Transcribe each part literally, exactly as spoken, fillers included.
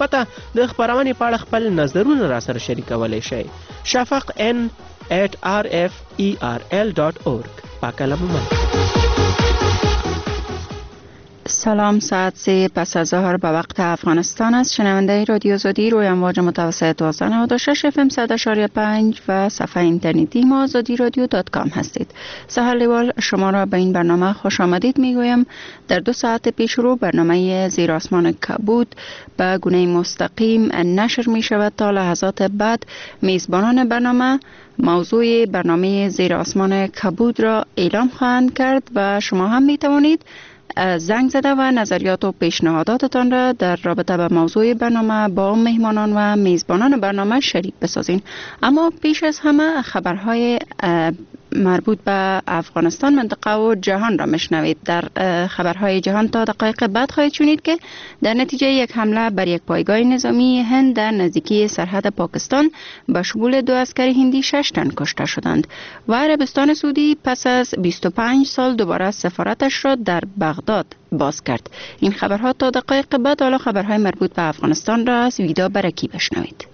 البته د خبرونې په اړه خپل نظرونه را سره شریکولی شئ. شفق ان at r f e r l dot org پاکلم من. سلام، ساعت سه پس از ظهر به وقت افغانستان است. شنونده رادیو آزادی روی امواج متوسط دوازده نود و شش اف ام صد و شش ممیز پنج و صفحه اینترنتی ما آزادی رادیو دات کام هستید. سهر لیوال شما را به این برنامه خوش آمدید میگویم. در دو ساعت پیش رو برنامه زیر آسمان کبود به گونه مستقیم نشر می شود. تا لحظات بعد میزبانان برنامه موضوع برنامه زیر آسمان کبود را اعلام خواهند کرد و شما هم می توانید زنگ زده و نظریات و پیشنهاداتتان را در رابطه با موضوع برنامه با مهمانان و میزبانان برنامه شریک بسازین. اما پیش از همه خبرهای مربوط به افغانستان، منطقه و جهان را میشنوید. در خبرهای جهان تا دقایق بعد خواهید شنید که در نتیجه یک حمله بر یک پایگاه نظامی هند در نزدیکی سرحد پاکستان به شمول دو عسکر هندی شش تن کشته شدند و عربستان سعودی پس از بیست و پنج سال دوباره سفارتش را در بغداد باز کرد. این خبرها تا دقایق بعد. حالا خبرهای مربوط به افغانستان را از ویدا برکی بشنوید.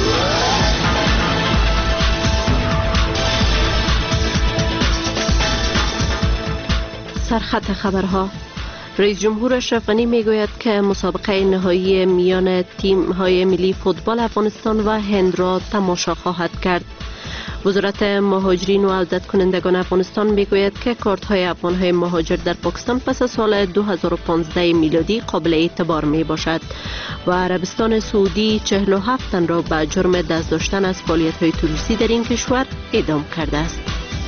سرخط خبرها. رئیس جمهور اشرف غنی میگوید که مسابقه نهایی میان تیم‌های ملی فوتبال افغانستان و هند را تماشا خواهد کرد. وزارت مهاجرین و عودت کنندگان افغانستان میگوید که کارت‌های افغان‌های مهاجر در پاکستان پس از سال دو هزار و پانزده میلادی قابل اعتبار می باشد و عربستان سعودی چهل و هفت تن را به جرم دست داشتن از فعالیت‌های تروریستی در این کشور اعدام کرده است.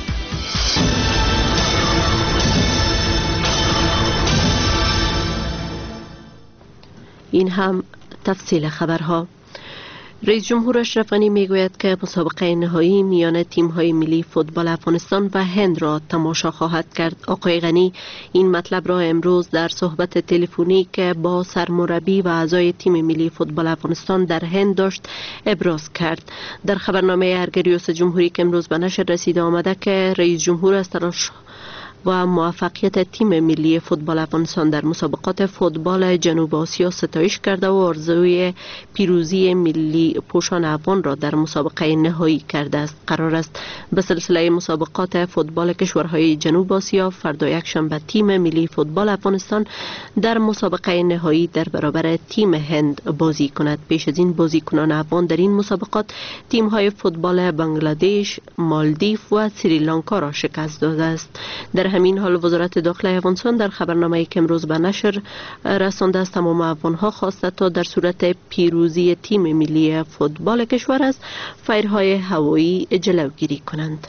این هم تفصیل خبرها. رئیس جمهور اشرف غنی میگوید که مسابقه نهایی میان تیم‌های ملی فوتبال افغانستان و هند را تماشا خواهد کرد. آقای غنی این مطلب را امروز در صحبت تلفنی که با سرمربی و اعضای تیم ملی فوتبال افغانستان در هند داشت ابراز کرد. در خبرنامه ارگ ریاست جمهوری که امروز به نشر رسیده آمده که رئیس جمهور از تلاش و موفقیت تیم ملی فوتبال افغانستان در مسابقات فوتبال جنوب آسیا ستایش کرده و آرزوی پیروزی ملی پوشان افغان را در مسابقه نهایی کرده است. قرار است به سلسله مسابقات فوتبال کشورهای جنوب آسیا فردا یکشنبه تیم ملی فوتبال افغانستان در مسابقه نهایی در برابر تیم هند بازی کند. پیش از این بازیکنان افغان در این مسابقات تیم‌های فوتبال بنگلادش، مالدیو و سریلانکا را شکست داده است. در همین حال وزارت داخله افغانستان در خبرنامه‌ای که امروز به نشر رسانده است تمام افغان‌ها خواسته تا در صورت پیروزی تیم ملی فوتبال کشور از فیرهای هوایی جلوگیری کنند.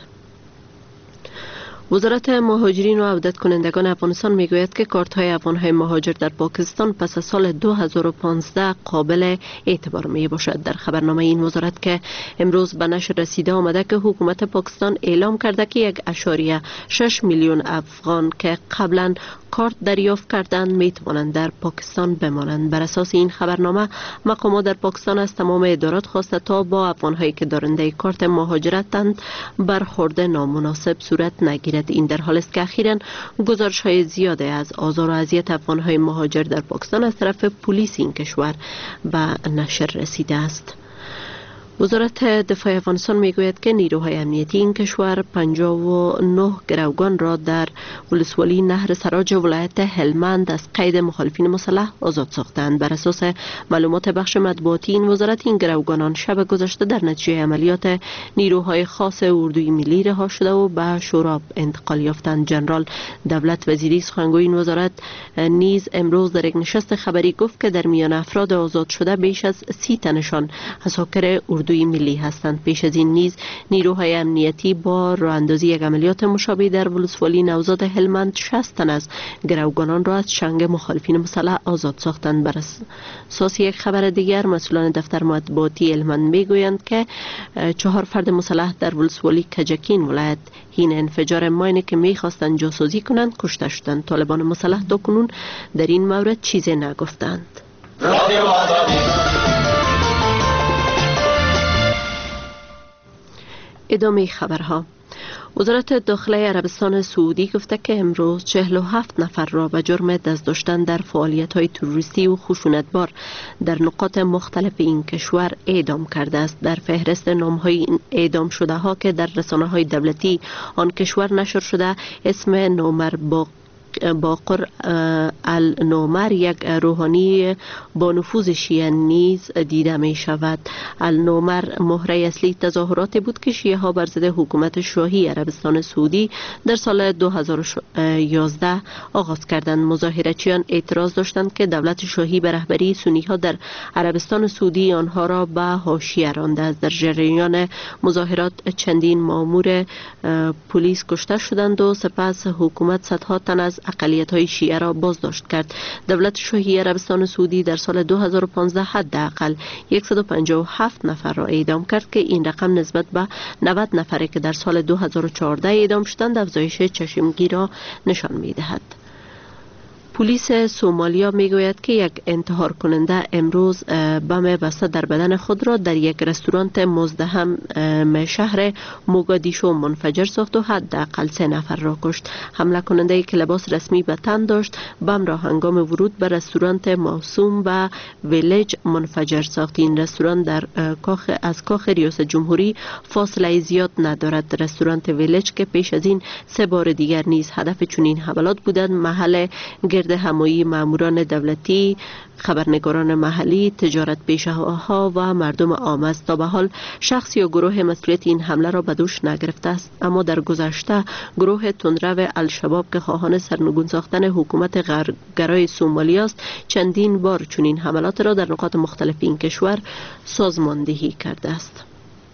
وزارت مهاجرین و عودت کنندگان افغانستان میگوید که کارت‌های افغان‌های مهاجر در پاکستان پس از سال دو هزار و پانزده قابل اعتبار می باشد. در خبرنامه این وزارت که امروز به نشر رسیده آمده که حکومت پاکستان اعلام کرده که یک اشاریه شش میلیون افغان که قبلا کارت دریافت کردند می توانند در پاکستان بمانند. بر اساس این خبرنامه مقامات در پاکستان از تمام ادارات خواسته تا با افغان‌هایی که دارنده کارت مهاجرتند برخورد نامناسب صورت نگیرد. این در حالی است که اخیراً گزارش‌های زیاده از آزار و اذیت افغان‌های مهاجر در پاکستان از طرف پلیس این کشور به نشر رسیده است. وزارت دفاع افغانستان میگوید که نیروهای امنیتی این کشور پنجاه و نه گروگان را در ولسوالی نهر سراج ولایت هلمند از قید مخالفین مسلح آزاد ساختند. بر اساس معلومات بخش مطبوعاتی این وزارت، این گروگانان شب گذشته در نتیجه عملیات نیروهای خاص اردوی ملی رها شده و به شوراب انتقال یافتند. جنرال دولت وزیری سخنگوی این وزارت نیز امروز در یک نشست خبری گفت که در میان افراد آزاد شده بیش از سی تنشان عساکر اردوی ملی هستند. پیش از این نیز نیروهای امنیتی با راه اندازی یک عملیات مشابه در ولسوالی نوزاد هلمند شصت تن از گروگانان را از چنگ مخالفین مسلح آزاد ساختند. بر اساس یک خبر دیگر، مسئولان دفتر مطبوعاتی هلمند میگویند که چهار فرد مسلح در ولسوالی کجکین ولایت حین انفجار ماینی که میخواستند جاسوزی کنند کشته شدند. طالبان مسلح تاکنون در این مورد چیزی نگفتند. ادامه خبرها. وزارت داخله عربستان سعودی گفته که امروز چهل و هفت نفر را به جرم دست داشتن در فعالیت‌های تروریستی و خشونتبار در نقاط مختلف این کشور اعدام کرده است. در فهرست نام‌های اعدام شده ها که در رسانه‌های دولتی آن کشور نشر شده، اسم نومر با باقر النومر یک روحانی با نفوذ شیعه نیز دیده می شود. النومر مهره اصلی تظاهرات بود که شیعه ها بر ضد حکومت شاهی عربستان سعودی در سال دو هزار و یازده آغاز کردند. مظاهرچیان اعتراض داشتند که دولت شاهی به رهبری سنی ها در عربستان سعودی آنها را به حاشیه رانده است. در جریان مظاهرات چندین مامور پلیس کشته شدند و سپس حکومت صدها تن از اقلیت‌های شیعه را بازداشت کرد. دولت شاهی عربستان سعودی در سال دو هزار و پانزده حداقل صد و پنجاه و هفت نفر را اعدام کرد که این رقم نسبت به نود نفری که در سال دو هزار و چهارده اعدام شدند افزایش چشمگیر را نشان می‌دهد. پلیس سومالیا میگوید که یک انتحار کننده امروز بم بسته در بدن خود را در یک رستوران مزدحم شهر موگادیشو منفجر ساخت و حداقل سه نفر را کشت. حمله کننده که لباس رسمی به تن داشت بم را هنگام ورود به رستوران موسوم به ویلج منفجر ساخت. این رستوران در کاخ از کاخ ریاست جمهوری فاصله زیاد ندارد. رستوران ویلج که پیش از این سه بار دیگر نیز هدف چنین حملات بودند، محل گرد همایی ماموران دولتی، خبرنگاران محلی، تجارت پیشه‌ها و مردم عام است. تا به حال شخص یا گروه مسئولیت این حمله را به دوش نگرفته است، اما در گذشته گروه تندرو الشباب که خواهان سرنگون ساختن حکومت غربگرای سومالیا است چندین بار چنین حملات را در نقاط مختلف این کشور سازماندهی کرده است.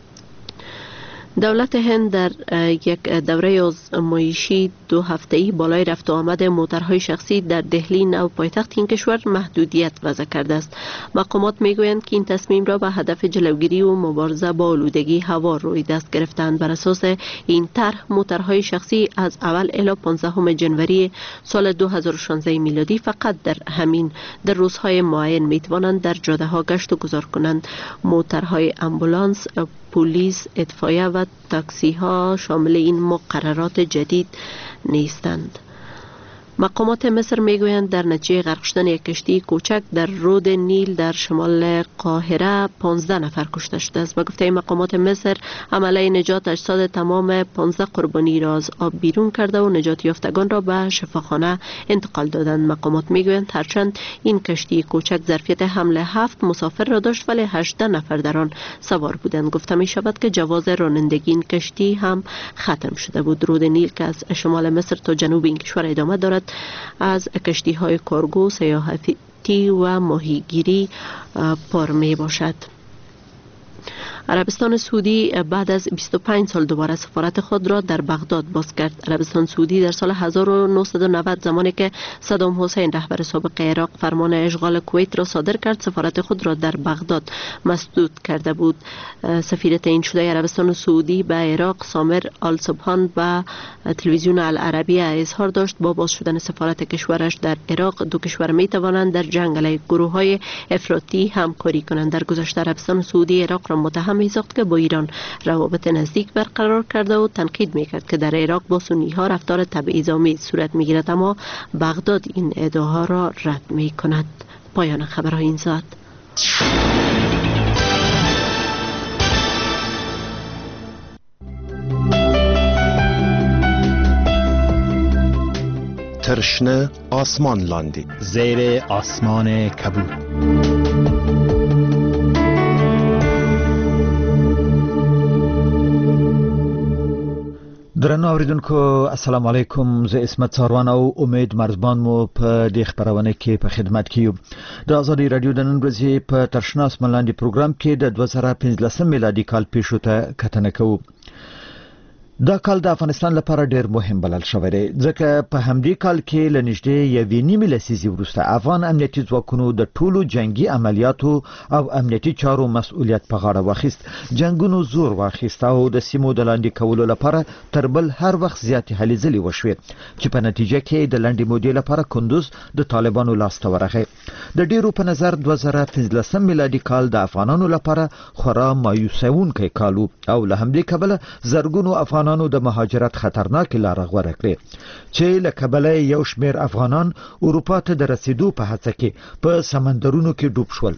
دولت هند در یک دوره آزمایشی دو هفته‌ای بالای رفت و آمد موترهای شخصی در دهلی نو پایتخت این کشور محدودیت وضع کرده است. مقامات میگویند که این تصمیم را به هدف جلوگیری و مبارزه با آلودگی هوا روی دست گرفتند. بر اساس این طرح موترهای شخصی از اول الی پانزدهم ژانویه سال دو هزار و شانزده میلادی فقط در همین در روزهای معین میتوانند در جاده ها گشت و گذار کنند. موترهای امبولانس، پلیس، اطفایه و تاکسی ها شامل این مقررات جدید نیستند. مقامات مصر میگویند در نتیجه غرق شدن یک کشتی کوچک در رود نیل در شمال قاهره پانزده نفر کشته شده است. با گفته مقامات مصر عمله نجات اجساد تمام پانزده قربانی را از آب بیرون کرده و نجات یافتگان را به شفاخانه انتقال دادند. مقامات میگویند هرچند این کشتی کوچک ظرفیت حمل هفت مسافر را داشت ولی هجده نفر در آن سوار بودند. گفته می شود که جواز رانندگی این کشتی هم ختم شده بود. رود نیل که از شمال مصر تا جنوب این کشور ادامه دارد از کشتی های کارگو، سیاحتی و ماهیگیری پر می باشد. عربستان سعودی بعد از بیست و پنج سال دوباره سفارت خود را در بغداد باز کرد. عربستان سعودی در سال هزار و نهصد و نود زمانی که صدام حسین رهبر سابق عراق فرمان اشغال کویت را صادر کرد سفارت خود را در بغداد مسدود کرده بود. سفیر تعیین شده عربستان سعودی به عراق سامر آل سبحان به تلویزیون العربیه اظهار داشت با باز شدن سفارت کشورش در عراق دو کشور می توانند در جنگ علیه گروه های افراطی همکاری کنند. در گذشته عربستان سعودی عراق را متهم می ساخت که با ایران روابط نزدیک برقرار کرده و تنقید می کرد که در عراق با سنی ها رفتار تبعیض‌آمیز صورت می گیرد، اما بغداد این ادعاها را رد می کند. پایان خبرهای این ساعت. ترشنه آسمان لاندی زیر آسمان کبود. درنو اوریدونکو السلام علیکم. زه اسمت ساروان او امید مرزبان مو په دې خبرونه کې په خدمت کې یو. د ازادي رادیو د نن ورځې په ترشنه آسمان لاندې پروګرام کې د دوه زره پنځلسم میلادي کال پیښو ته کتنه کوو. دا کال د افغانستان لپاره ډیر مهم بلل شوی دی ځکه په همدې کال کې له نږدې یوې نیمې لسیزې وروسته افغان امنیتي ځواکونو د ټولو جنگي عملیاتو او امنیتي چارو مسؤلیت په غاړه واخیست. جنگونو زور واخیست او د سیمو د لاندې کولو لپاره تر بل هر وخت زیاتې هلې ځلې وشوې چې په نتیجه کې د لنډې مودې لپاره کندوز د طالبانو لاسته ورغی. د ډیرو په نظر دوه زره پنځلسم میلادي کال د افغانانو لپاره خورا مایوسونکی کال او له همدې کبله زرګونو افغان افغانانو د مهاجرت خطرناک لار غوره کړې چې له کبله یو شمېر افغانان اروپا ته د رسیدو په هڅه کې په سمندرونو کې ډوب شول.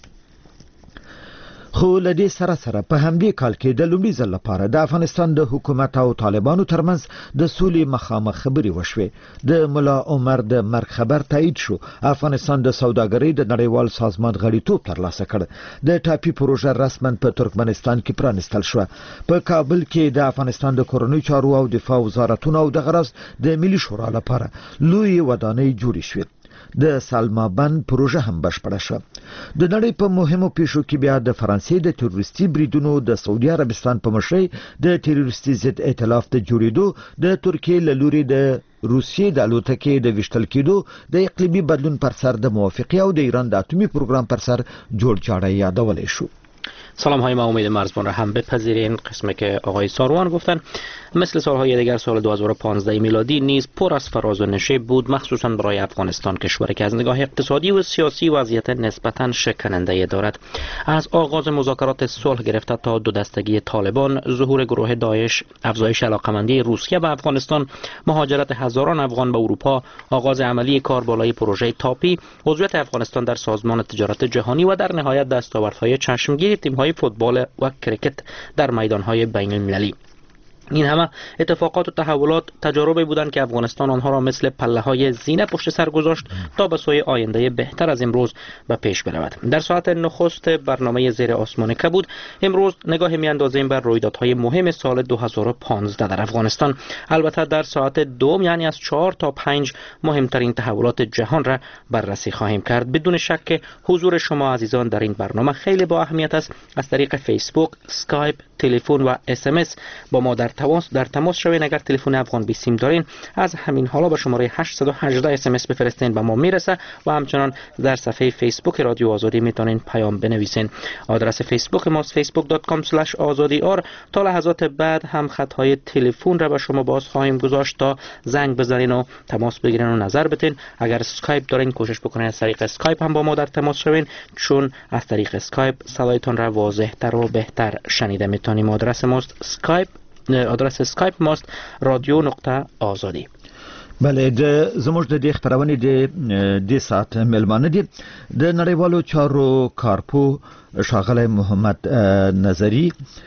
خو لدې سره سره په همدې کال کې د لومړي ځل لپاره د افغانستان د حکومت او طالبانو ترمنځ د سولې مخامخ خبرې وشوې. د ملا عمر د مرګ خبر تایید شو. افغانستان د سوداګرۍ د نړیوال سازمان غړیتوب ترلاسه کړ. د ټاپي پروژه رسماً په ترکمنستان کې پرانستل شو. په کابل کې د افغانستان د کورنۍ چارو او دفاع وزارتونو او د غرض د ملي شورا لپاره لوی ودانۍ جوړې شوې. د سالما بند پروژه هم بشپړه شوه. د نړۍ په مهمو پیښو کې بیا د فرانسې د تروریستي بریدونو د سعودي عربستان په مشرۍ د تروریستي ضد ائتلاف د جوړېدو، د ترکیې له لوري د روسیې د الوتکې د ویشتل کېدو، د اقلیمي بدلون پر سر د موافقې او د ایران د اتمی پروګرام پر سر جوړ جاړی یادولی شو. سلام های ما امید مرزبان را هم بپذیرین. قسمی که آقای ساروان گفتن مثل سالهای دیگر سال دو هزار و پانزده میلادی نیز پر از فراز و نشیب بود، مخصوصا برای افغانستان، کشوری که از نگاه اقتصادی و سیاسی وضعیت نسبتا شکننده دارد. از آغاز مذاکرات صلح گرفته تا دو دستگی طالبان، ظهور گروه داعش، افزایش علاقمندی روسیه به افغانستان، مهاجرت هزاران افغان به اروپا، آغاز عملی کاربالای پروژه تاپی، عضویت افغانستان در سازمان تجارت جهانی و در نهایت دستاوردهای چشمگیر تیم‌های فوتبال و کرکت در میدان‌های بین‌المللی. این همه اتفاقات و تحولات تجاربی بودند که افغانستان آنها را مثل پله‌های زینه پشت سر گذاشت تا به سوی آینده بهتر از امروز به پیش برود. در ساعت نخست برنامه زیر آسمان کبود امروز نگاه میاندازیم بر رویدادهای مهم سال دو هزار و پانزده در افغانستان. البته در ساعت دوم یعنی از چهار تا پنج مهمترین تحولات جهان را بررسی خواهیم کرد. بدون شک که حضور شما عزیزان در این برنامه خیلی با اهمیت است. از طریق فیسبوک، اسکایپ، تلفن و اس ام اس با ما در تماس در تماس شوین. اگر تلفن افغان بیست سیم دارین از همین حالا به شماره هشت یک هشت اس ام اس بفرستین، به ما میرسه و همچنان در صفحه فیسبوک رادیو آزادی میتونین پیام بنویسین. آدرس فیسبوک ما facebook dot com slash azadi or. تا لحظات بعد هم خطهای تلفن را به شما باز خواهیم گذاشت تا زنگ بزنین و تماس بگیرین و نظر بدین. اگر اسکایپ دارین کوشش بکنین از طریق اسکایپ هم با ما در تماس شوین، چون از طریق اسکایپ صدایتون را واضح تر و بهتر شنیده میتونیم. آدرس ماست اسکایپ آدرس اسکایپ ماست رادیو نقطه آزادی. بله، د زموږ د دې خبرونه د د سات ملمانه دي د نړیوالو چارو کارپو ښاغلی محمد نظری،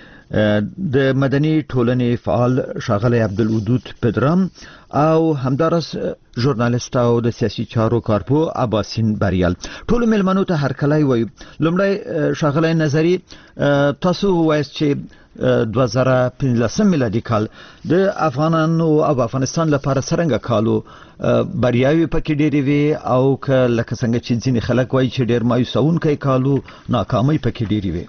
د مدني ټولنې فعال ښاغلی عبدالودود پدرام او همدارس ژورنالیست او د سیاسي چارو کارپو عباسین بریال. ټول ملمنو ته هرکلی وایو. لومړی ښاغلی نظری، تاسو وایاست چې دوه زره پنځلسم میلادي کال د افغانانو او افغانستان لپاره څرنګه کالو بریاوې پکې ډېرې وي او که لکه څنګه چې ځینې خلک وایي چې ډېر مایوسونکی کالو ناکامۍ پکې ډېرې وي.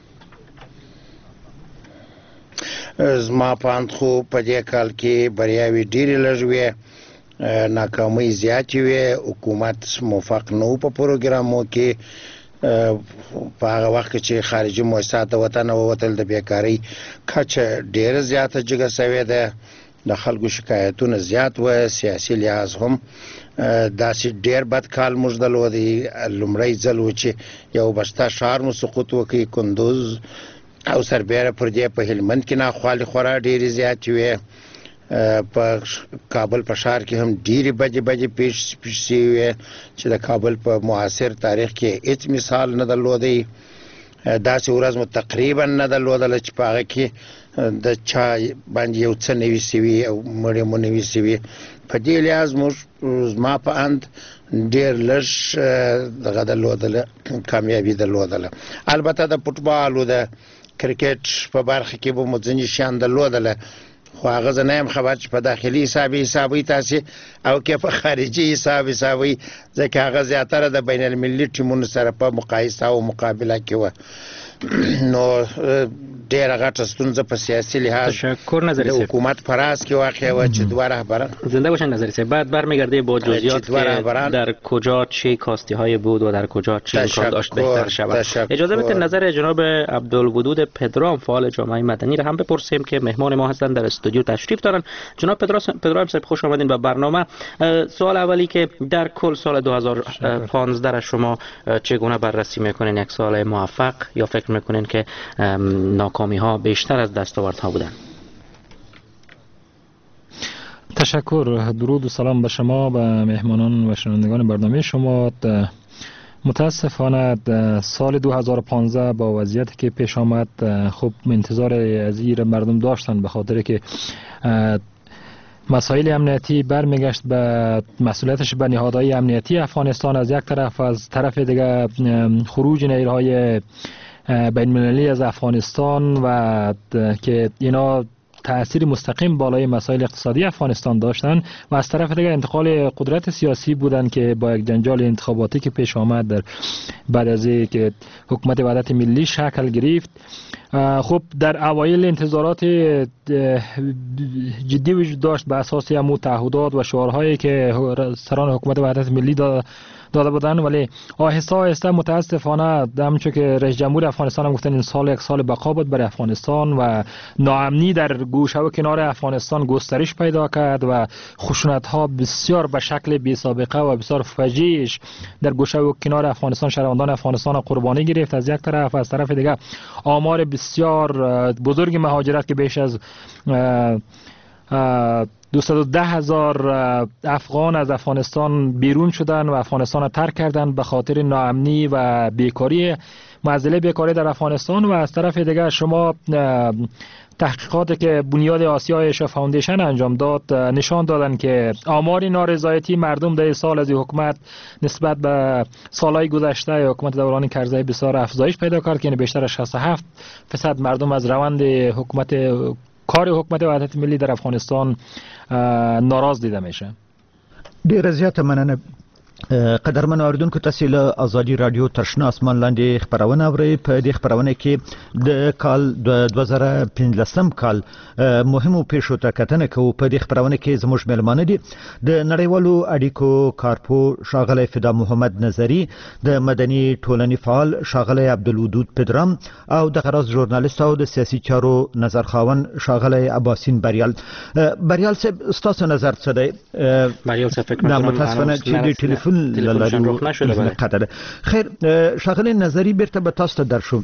زما په اند خو په دې کال کې بریاوې ډېرې لږ وې، ناکامۍ زیاتې وې. حکومت موفق نه و په پروګرامو کې. په هغه وخت کې چې خارجي مؤسسات د وطن ووتل، د بیکارۍ کچه ډېره زیاته جګه سوې ده، د خلکو شکایتونه زیات و، سیاسي لحاظ هم داسې ډېر بد کال موږ درلودی. لومړی ځل و چې یو بسته ښار مو سقوط وکړ، کندوز او سربیره پر دې په هلمند کې ناخوالې خورا ډېرې زیاتې وې. په کابل په ښار کې هم ډېرې بدې بدې پیښې شوې وې چې د کابل په معاصر تاریخ کې هېڅ مثال نه درلودی. داسې ورځ مو تقریبا نه درلودله چې په هغه کې د چا باندې یو څه نه وي سوي او مړی مو نه وي سوي. په دې لحاظ موږ زما په اند ډېر لږ دغه درلودله، کامیابي درلودله. البته د فوټبال او د کرکټ په برخه کې به مو ځینې شیان درلودله، خو هغه زه نه یم خبر چې په داخلي حساب حسابوي تاسې او که په خارجي حساب حسابوي، ځکه هغه زیاتره د بین المللي ټیمونو سره په مقایسه او مقابله کې وه. نو ډېره غټه ستونزه په سیاسي لحاظ د حکومت په راس کې واقع وه چې دوه رهبران. زنده باشن نظری صاحب. بعد برمیگرده با جزئیات که در کجا چه کاستی های بود و در کجا چه امکان داشت بهتر شود. اجازه بدید نظر جناب عبدالودود پدرام فعال جامعه مدنی را هم بپرسیم که مهمان ما هستند، در استودیو تشریف دارن. جناب پدرام صاحب خوش آمدین به برنامه. سوال اولی که در کل سال دو هزار و پانزده را شما چگونه بررسی میکنین؟ یک سال موفق یا فکر میکنین که ناکامی ها بیشتر از دستاوردها بودن؟ تشکر. درود و سلام به شما، به مهمانان و شنوندگان برنامه شما. متاسفانه سال دو هزار و پانزده با وضعیتی که پیش آمد خب انتظار از این مردم داشتن، به خاطر که مسائل امنیتی برمیگشت به مسئولیتش به نهادهای امنیتی افغانستان از یک طرف، از طرف دیگه خروج نیروهای بین المللی از افغانستان و که اینا تأثیر مستقیم بالای مسائل اقتصادی افغانستان داشتن و از طرف دیگه انتقال قدرت سیاسی بودن که با یک جنجال انتخاباتی که پیش آمد در بعد از که حکومت وحدت ملی شکل گرفت. خب در اوایل انتظارات جدی وجود داشت به اساس همون تعهدات و شعارهایی که سران حکومت وحدت ملی داده بودن، ولی آهسته آهسته متاسفانه همونطور که رئیس جمهور افغانستان هم گفتن این سال یک سال بقا بود برای افغانستان و ناامنی در گوشه و کنار افغانستان گسترش پیدا کرد و خشونت ها بسیار به شکل بی سابقه و بسیار فجیعش در گوشه و کنار افغانستان شهروندان افغانستان قربانی گرفت از یک طرف، از طرف دیگه آمار بسیار بزرگ مهاجرت که بیش از دویست و ده هزار افغان از افغانستان بیرون شدن و افغانستان را ترک کردن به خاطر ناامنی و بیکاری، معضله بیکاری در افغانستان. و از طرف دیگه شما تحقیقاتی که بنیاد آسیا ایشیا فاوندیشن انجام داد نشان دادن که آمار نارضایتی مردم در سال از حکومت نسبت به سالهای گذشته حکومت دوران کرزی بسیار افزایش پیدا کرد که بیشتر از شصت و هفت درصد مردم از روند حکومت کار حکومت وحدت ملی در افغانستان ناراض دیده میشه. ډیر زیاته مننه. قدرمن اوریدونکو، تاسو له ازادي رادیو ترشنا اسمان لاندې خبرونه اورئ. په دې خبرونه کې د کال دوه زره پنځلسم کال مهمو پیښو ته کتنه کوو. په دې خبرونه کې زموږ مېلمانه دي د نړیوالو اړیکو کارپو ښاغلی فدا محمد نظري، د مدني ټولنې فعال ښاغلی عبدالودود پدرام او د غراز ژورنالیست او د سیاسي چارو نظرخواون ښاغلی عباسین بریال. بریال صاحب، ستاسو نظر څه دی؟ بریال صاحب فکر می‌کنم متاسفانه چې د ټلیفون تلفنشان روخ نشده. بله خیر، ښاغلی نظري بیرته به تاسو ته درشو.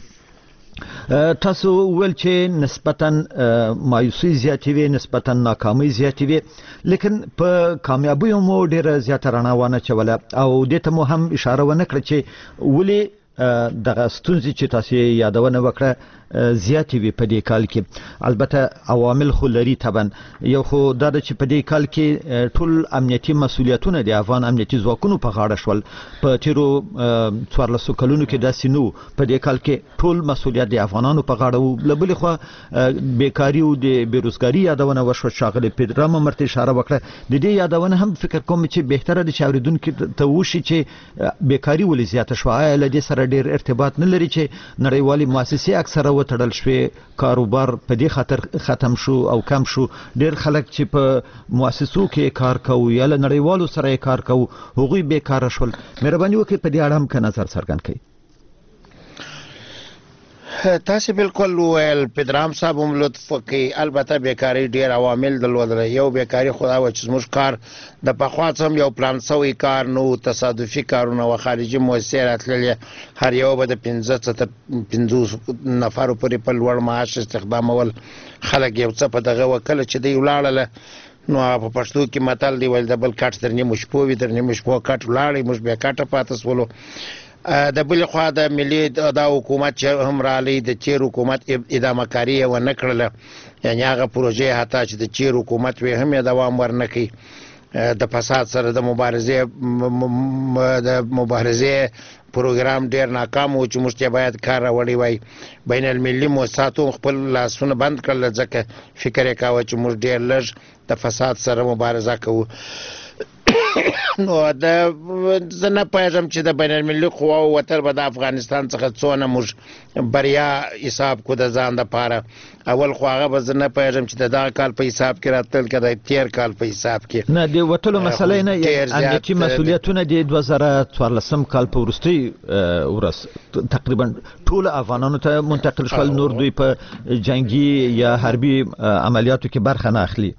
تاسو ویل چې نسبتا مایوسي زیاتې وي، نسبتا ناکامي زیاتې وي، لیکن په کامیابیو مو ډېره زیاته رڼا وانه چوله او دې ته مو هم اشاره ونه کړه چې ولې دغه ستونزې چې تاسو یادونه وکړه زیاتې وي په دې کال کې. البته عوامل خو لري طبعا. یو خو دا چې په دې کال کې ټول امنیتي مسؤلیتونه د افغان امنیتي ځواکونو په غاړه شول. په تیرو څوارلسو کلونو کې داسې نو، په دې کال کې ټول مسؤلیت د افغانانو په غاړه و. له بلې خوا بیکاري او د بیروزګاري یادونه وشوه. ښاغلی پدرام هم ورته اشاره وکړه. د دې یادونه هم فکر کوم چې بهتره ده چې اورېدونکي ته وشي چې بیکاري ولې زیاته شوه. آیا له دې سره ډېر ارتباط نه لري چې نړیوالې مؤسسې اکثره وتړل شوې، کاروبار په دې خاطر ختم شو او کم شو؟ ډېر خلک چې په مؤسسو کې کار کوو یا له نړیوالو سره کار کوو هغوی بیکاره شول. مهرباني وکړئ په دې اړه هم که نظر څرګند کړئ. تاسو بالکل ویل، پدرام صاحب هم لطف وکړي. البته بیکاری ډیر عوامل درلودل. یو بیکاری خدا و چې زموږ کار د پخوا څخه یو پلان سوی کار نو، تصادفي کارونه و خارجي مؤسسې راتللې، هر یو به د پنځه تر پنځوس نفرو پورې په لوړ معاش استخدامول. خلک یو څه په دغه وکړه چې دی ولاړله. نو په پښتو کې متل دی ویل د بل کټ تر نیمو شپو وي، تر نیمو شپو کټ ولاړی، موږ بیا کټه پاتې سولو. د بلې خوا د ملي دا حکومت چې هم رالی، د چیر حکومت ادامه کاری یې ونه کړله، یعنې هغه پروژې حتی چې د چیر حکومت وې هم یې دوام ورنه کړي. د فساد سره د مبارزې د مبارزې پروګرام ډیر ناکام و چې موږ ته باید کار راوړی وای. بین المللي مؤسساتو خپل لاسونه بند کړل ځکه فکر یې کاوه چې موږ ډیر لږ د فساد سره مبارزه کوو. نو دا زه نه پوهېږم چې د بین المللي قواو وتل به د افغانستان څخه څونه موږ بریا حساب کو د ځان دپاره. اول خو هغه به زه نه پوهېږم چې د دغه کال په حساب کې راتلل که د تېر کال په حساب کې. نه د وتلو مسله نه، امنیتي مسؤلیتونه د دوه زره څوارلسم کال په وروستۍ ورځ تقریبا ټول افغانانو ته منتقل شول. نور دوی په جنگي یا حربي عملیاتو کې برخه نه اخلي.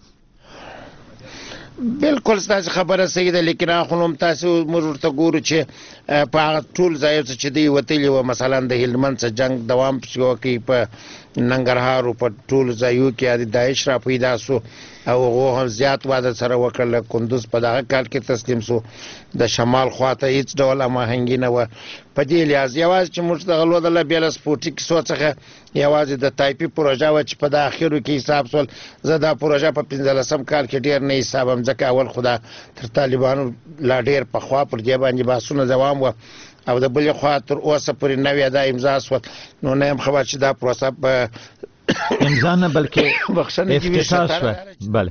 بالکل ستاسو خبره صحیح ده، لیکن اخو هم تاسو موږ ورته ګورو چې په هغه ټول ځایو چې دی وتلی و، مثلا د هلمند څخه جنگ دوام پسې وکړي، په ننګرهار په ټول ځایو کې د داعش را پیدا سو او هغه هم زیات واده سره وکړل. کندوز په دغه کال کې تسلیم سو. د شمال خواته هیڅ ډول اماهنګي نه و. په دې لحاظ یوازې چې موږ د غلو د بیل سپورټیک سوڅخه یوازې د تایپي پروژه و چې په د اخرو کې حساب سول. زه دا پروژه په پنځلسم کال کې ډیر نه حسابم ځکه اول خدا تر طالبانو لا ډیر په خوا پر دې باندې باسونه دوام و او د بلې خوا تر اوسه پورې نوې دا امضا سول. نو نه هم خبر چې دا پروسه په امضا نه بلکې بخښنه افتتاح شوه. بله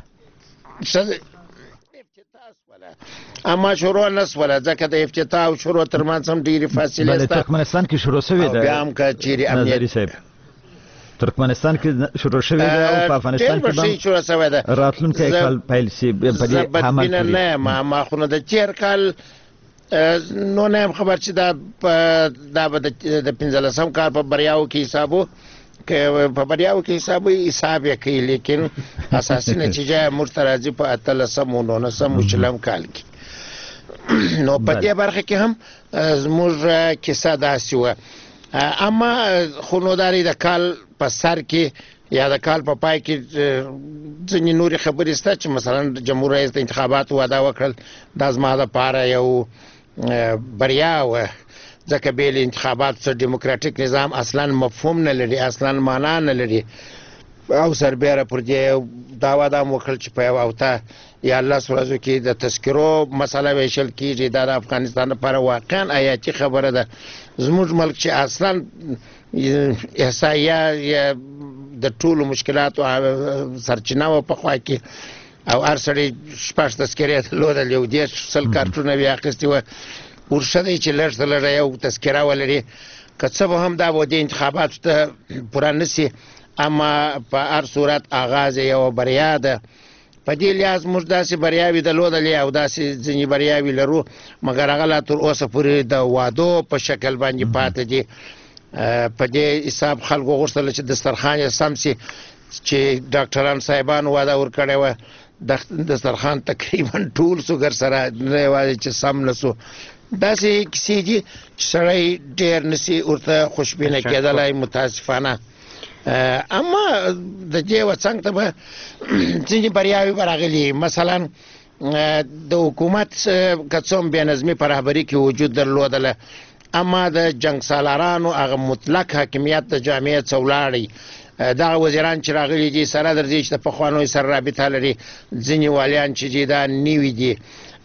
اما شروع نسوله ځکه د افتتاح او شروع ترمنځ هم ډېرې فاصلې شته. ترکمنستان کې شروع شوې ده. بیا هم که چیرې امنیت ترکمنستان کې شروع شوې ده او په افغانستان کې هم شروع شوې ده. راتلونکی کال پیل شي په دې عمل کې نه ما ما خو نه د تیر کال نو نه خبر چې دا دا د پنځلسم کال په بریاو کې حسابو که په بریاو کې حساب حساب یې کوي لیکن اساسي نتیجه مرترازي په اتلسم او نولسم شلم کال کې. نو په دې برخه کې هم زموږ کیسه داسې وه. اما خونوداري د کال په سر کې یا د کال په پای کې ځینې نورې خبرې شته چې مثلا جمهور رئیس د انتخاباتو وعده وکړل. دا زما دپاره یو بریا وه ځکه بیل انتخابات سره ډیموکراټیک نظام اصلا مفهوم نه لري، اصلا معنا نه لري. او سربیره پر دې دا وعده وکړل چې په یو اوته یا الله سورزو کې د تذکرو مسله ویشل کیږي. دا د افغانستان لپاره واقعا حیاتي خبره ده. زموږ ملک چې اصلا احصایه یا د ټولو مشکلاتو سرچینه و په خوا کې او هر سړی شپږ تذکرې درلودل، یو دېرش سل کارټونه بیا اخیستي وه. ورشه دی چې لږ څه لږه یو تذکره ولري. که څه به هم دا به د انتخاباتو ته پوره نه سي، اما په هر صورت آغاز یو بریا ده. په دې لحاظ موږ داسې بریاوې درلودلې او داسې ځینې بریاوې لرو، مګر هغه لا تر اوسه پورې د وعدو په شکل باندې پاتې دي. په دې حساب خلکو غوښتل چې دسترخوان یې سم سي چې ډاکټران صاحبانو وعده ورکړې وه. دسترخوان تقریبا ټول سوګر سره نه یوازې چې سم نه سو. داسې کیسې دي چې سړی ډېر نسي ورته خوشبینه کېدلی متاسفانه. اما د دې وڅنګ ته به ځینې بریاوې به راغلي. مثلا د حکومت که څه هم بېنظمي په رهبري کې وجود درلودله، اما د جنګ سالارانو هغه مطلق حاکمیت د جامعې څخه ولاړی. دغه وزیران چې راغلي دي سره درځي چې د پخوانیو سره رابطه لري. ځینې والیان چې دي دا نوي دي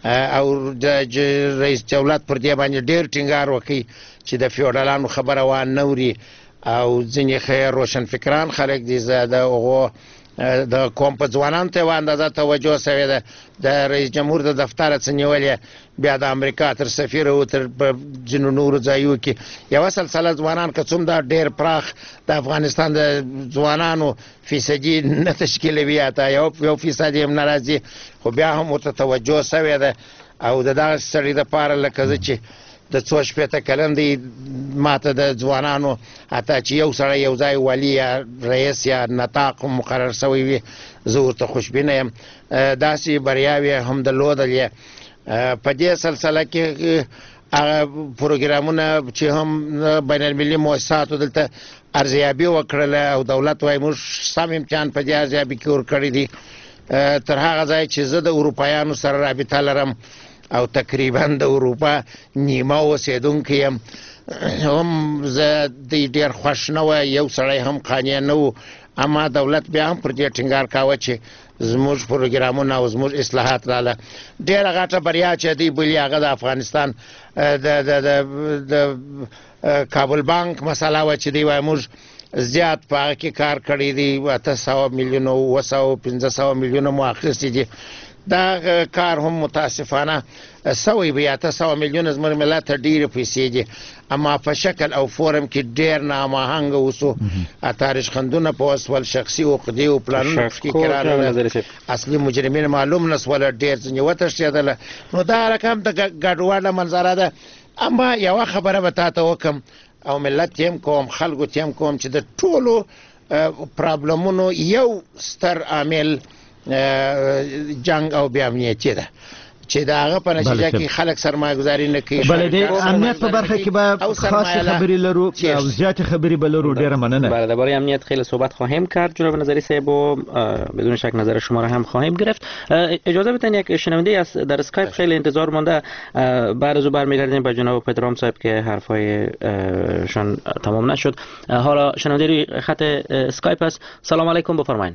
او د رئیس دولت پر دې باندې ډېر ټینګار وکړي چې د فیوډالانو خبره وانه اوري. او ځینې خیر روشنفکران خلک دي د هغو د قوم په ځوانانو ته یوه اندازه توجه سوې ده. د رئیس جمهور د دفتره څه نیولې، بیا د امریکا تر سفیر او تر ځینو نورو ځایو کې یوه سلسله ځوانان که څوم دا ډېر پراخ د افغانستان د ځوانانو فیصدي نه تشکیلوي، حتی یو یو فیصد هم نه راځي، خو بیا هم ورته توجه سوې ده. او د دغه سړي دپاره لکه زه چې د څو شپېته کلن دی ماته د ځوانانو حتی چې یو سړی یو ځای والي یا رئیس یا نطاق مقرر شوی وي زه ورته خوشبینه یم. داسې بریاوې هم درلودلې. په دې سلسله کې هغه پروګرامونه چې هم بین المللي مؤسساتو دلته ارزیابي وکړله او دولت وایي موږ سم امتحان په دې ارزیابي کې ورکړی دي. تر هغه ځای چې زه د اروپایانو سره رابطه لرم او تقریبا د اروپا نیمه اوسېدونکی یم، هم زه دوی ډېر خوښ نه وه، یو سړی هم قانع نه و. اما دولت بیا هم پر دې ټینګار کاوه چې زموږ پروګرامونه او زموږ اصلاحات راله. ډېره غټه بریا چې دوی بولي هغه د افغانستان د کابل بانک مسله وه چې دوی وایي موږ زیات په هغه کې کار کړی دی، اته سوه میلیونه اووه سوه پنځه سوه میلیونه مو اخیستي دي. دا کار هم متاسفانه سوی وي، اته سوه میلیونه زموږ ملت ته ډېرې پیسې دي، اما په شکل او فورم کې ډېر ناماهنګه اوسو. تاریخ خندونه په وسول، شخصي عقدې او پلانونه پکې کرارله، اصلي مجرمین معلوم نه سوله، ډېر ځینې وتښتېدله. نو دا رقم د ګډوډه منظره ده. اما یوه خبره به تا ته وکړم او ملت ته هم کوم، خلکو ته هم کوم چې د ټولو پرابلمونو یو ستر عامل جنگ او بې امنیتي ده. چې دا هغه په نتیجه کې خلک سرمایه‌گذاري نه کوي. بله د امنیت په برخه کې به خاصه خبرې لرو او زیات خبرې به لرو. ډیره مننه. بله درباره امنیت خیلی صحبت خواهیم کرد جناب نظری صاحب و بدون شک نظر شما را هم خواهیم گرفت. اجازه بدین یک شنونده است در اسکایپ خیلی انتظار مونده، بعد از او برمیگردیم به جناب پدرام صاحب که حرفایشان تمام نشد. حالا شنونده روی خط اسکایپ است. سلام علیکم، بفرمایید.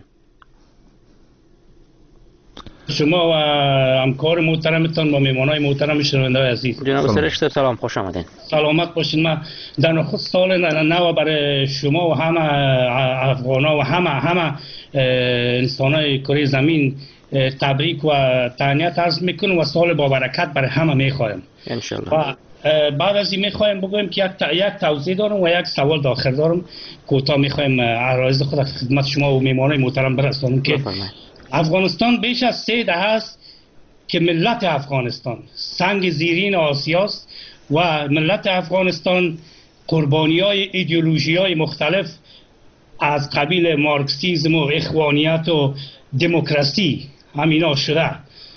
شما و همکار محترمتان و مهمانای محترم شنونده‌های عزیز. جناب سرش صاحب سلام، خوش آمدین. سلامت باشین. ما در نخست سال نو برای شما و همه افغانا و همه همه انسانای کره زمین تبریک و تهنیت عرض میکنم و سال با برکت برای همه میخوایم ان شاء الله. و بعد از این میخوایم بگویم که یک یک توضیح دارم و یک سوال داخل دارم. کوتاه میخوایم عرایض خود خدمت شما و مهمانای محترم برسانم که افغانستان بیش از سه دهه است که ملت افغانستان سنگ زیرین آسیاست و ملت افغانستان قربانی‌های ایدئولوژی‌های مختلف از قبیل مارکسیسم و اخوانیت و دموکراسی همینا شده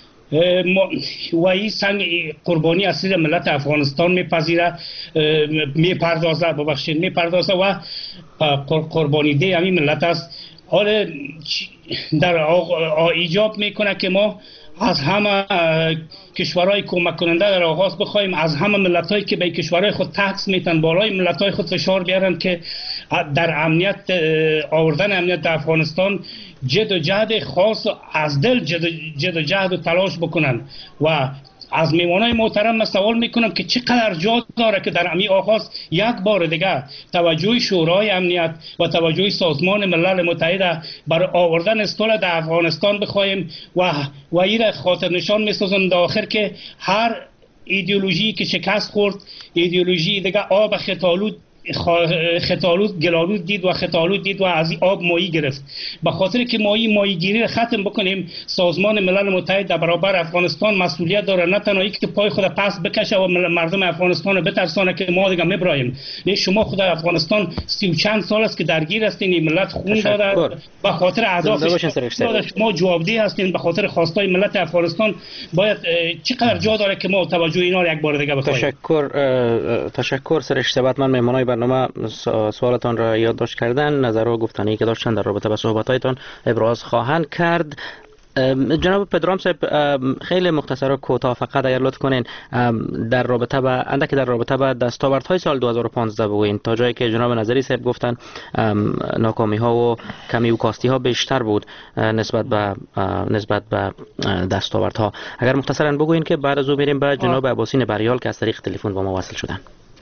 و این سنگ قربانی اصلی ملت افغانستان میپذیره میپردازه ببخشید میپردازه و قربانی ده همین ملت است. حالا در ایجاب میکنه که ما از همه کشورهای کمک کننده در آغاز بخوایم از همه ملت‌هایی که به کشورهای خود تکس میتن بالای ملت‌های خود فشار بیارن که در امنیت آوردن امنیت در افغانستان جد و جهد خاص و از دل جد, جد و جهد و تلاش بکنن. و از میوانای محترم من سوال میکنم که چقدر جا داره که در امی آغاز یک بار دیگه توجه شورای امنیت و توجه سازمان ملل متحد برای آوردن استول در افغانستان بخوایم و و این خاطر نشان میسازم در آخر که هر ایدئولوژی که شکست خورد ایدئولوژی دیگه آب خطالود خطالود گلالود دید و خطالود دید و از این آب ماهی گرفت. به خاطر که ماهی ماهیگیری ختم بکنیم سازمان ملل متحد در برابر افغانستان مسئولیت داره، نه تنها که پای خود پس بکشه و مردم افغانستان رو بترسانه که ما دیگه میبرایم. نه شما خود افغانستان سی و چند سال است که درگیر هستین، این ملت خون داده به خاطر اهداف شما جوابدهی هستین به خاطر خواستای ملت افغانستان. باید چقدر جا داره که ما توجه اینا رو یک بار دیگه بخوایم. تشکر تشکر سرش ثبت. من مهمانای برنامه سوالتان را یادداشت کردن، نظر و گفتنی که داشتن در رابطه با صحبت‌هایتان ابراز خواهند کرد. جناب پدرام صاحب خیلی مختصر و کوتاه فقط اگر لطف کنین در رابطه با اندک در رابطه با دستاوردهای سال دو هزار و پانزده بگوین، تا جایی که جناب نظری صاحب گفتن ناکامی ها و کمی و کاستی ها بیشتر بود نسبت به نسبت به دستاوردها. اگر مختصرا بگوین که بعد از او میریم به جناب عباسین بریال که از طریق تلفن با ما وصل شدن.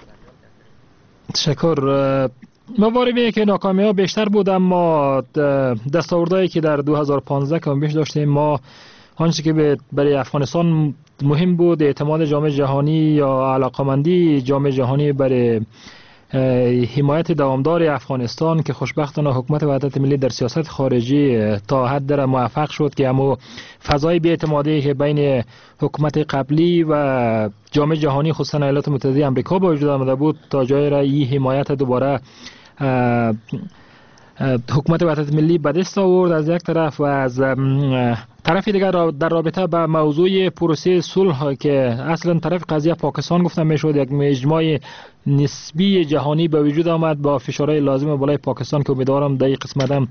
تشکر. ما وارد که ناکامی ها بیشتر بود، اما دستاوردهایی که در دو هزار و پانزده کم بیش داشتیم ما آنچه که برای افغانستان مهم بود اعتماد جامعه جهانی یا علاقمندی جامعه جهانی برای حمایت دوامدار افغانستان که خوشبختانه حکومت وحدت ملی در سیاست خارجی تا حد در موفق شد که همو فضای بی‌اعتمادی که بین حکومت قبلی و جامعه جهانی خصوصا ایالات متحده آمریکا با وجود آمده بود تا جای را این حمایت دوباره حکومت وحدت ملی به دست آورد از یک طرف، و از طرف دیگر در رابطه با موضوع پروسه صلح که اصلا طرف قضیه پاکستان گفتم میشد یک اجماع نسبی جهانی به وجود آمد با فشارهای لازم بالای پاکستان که امیدوارم در این قسمت هم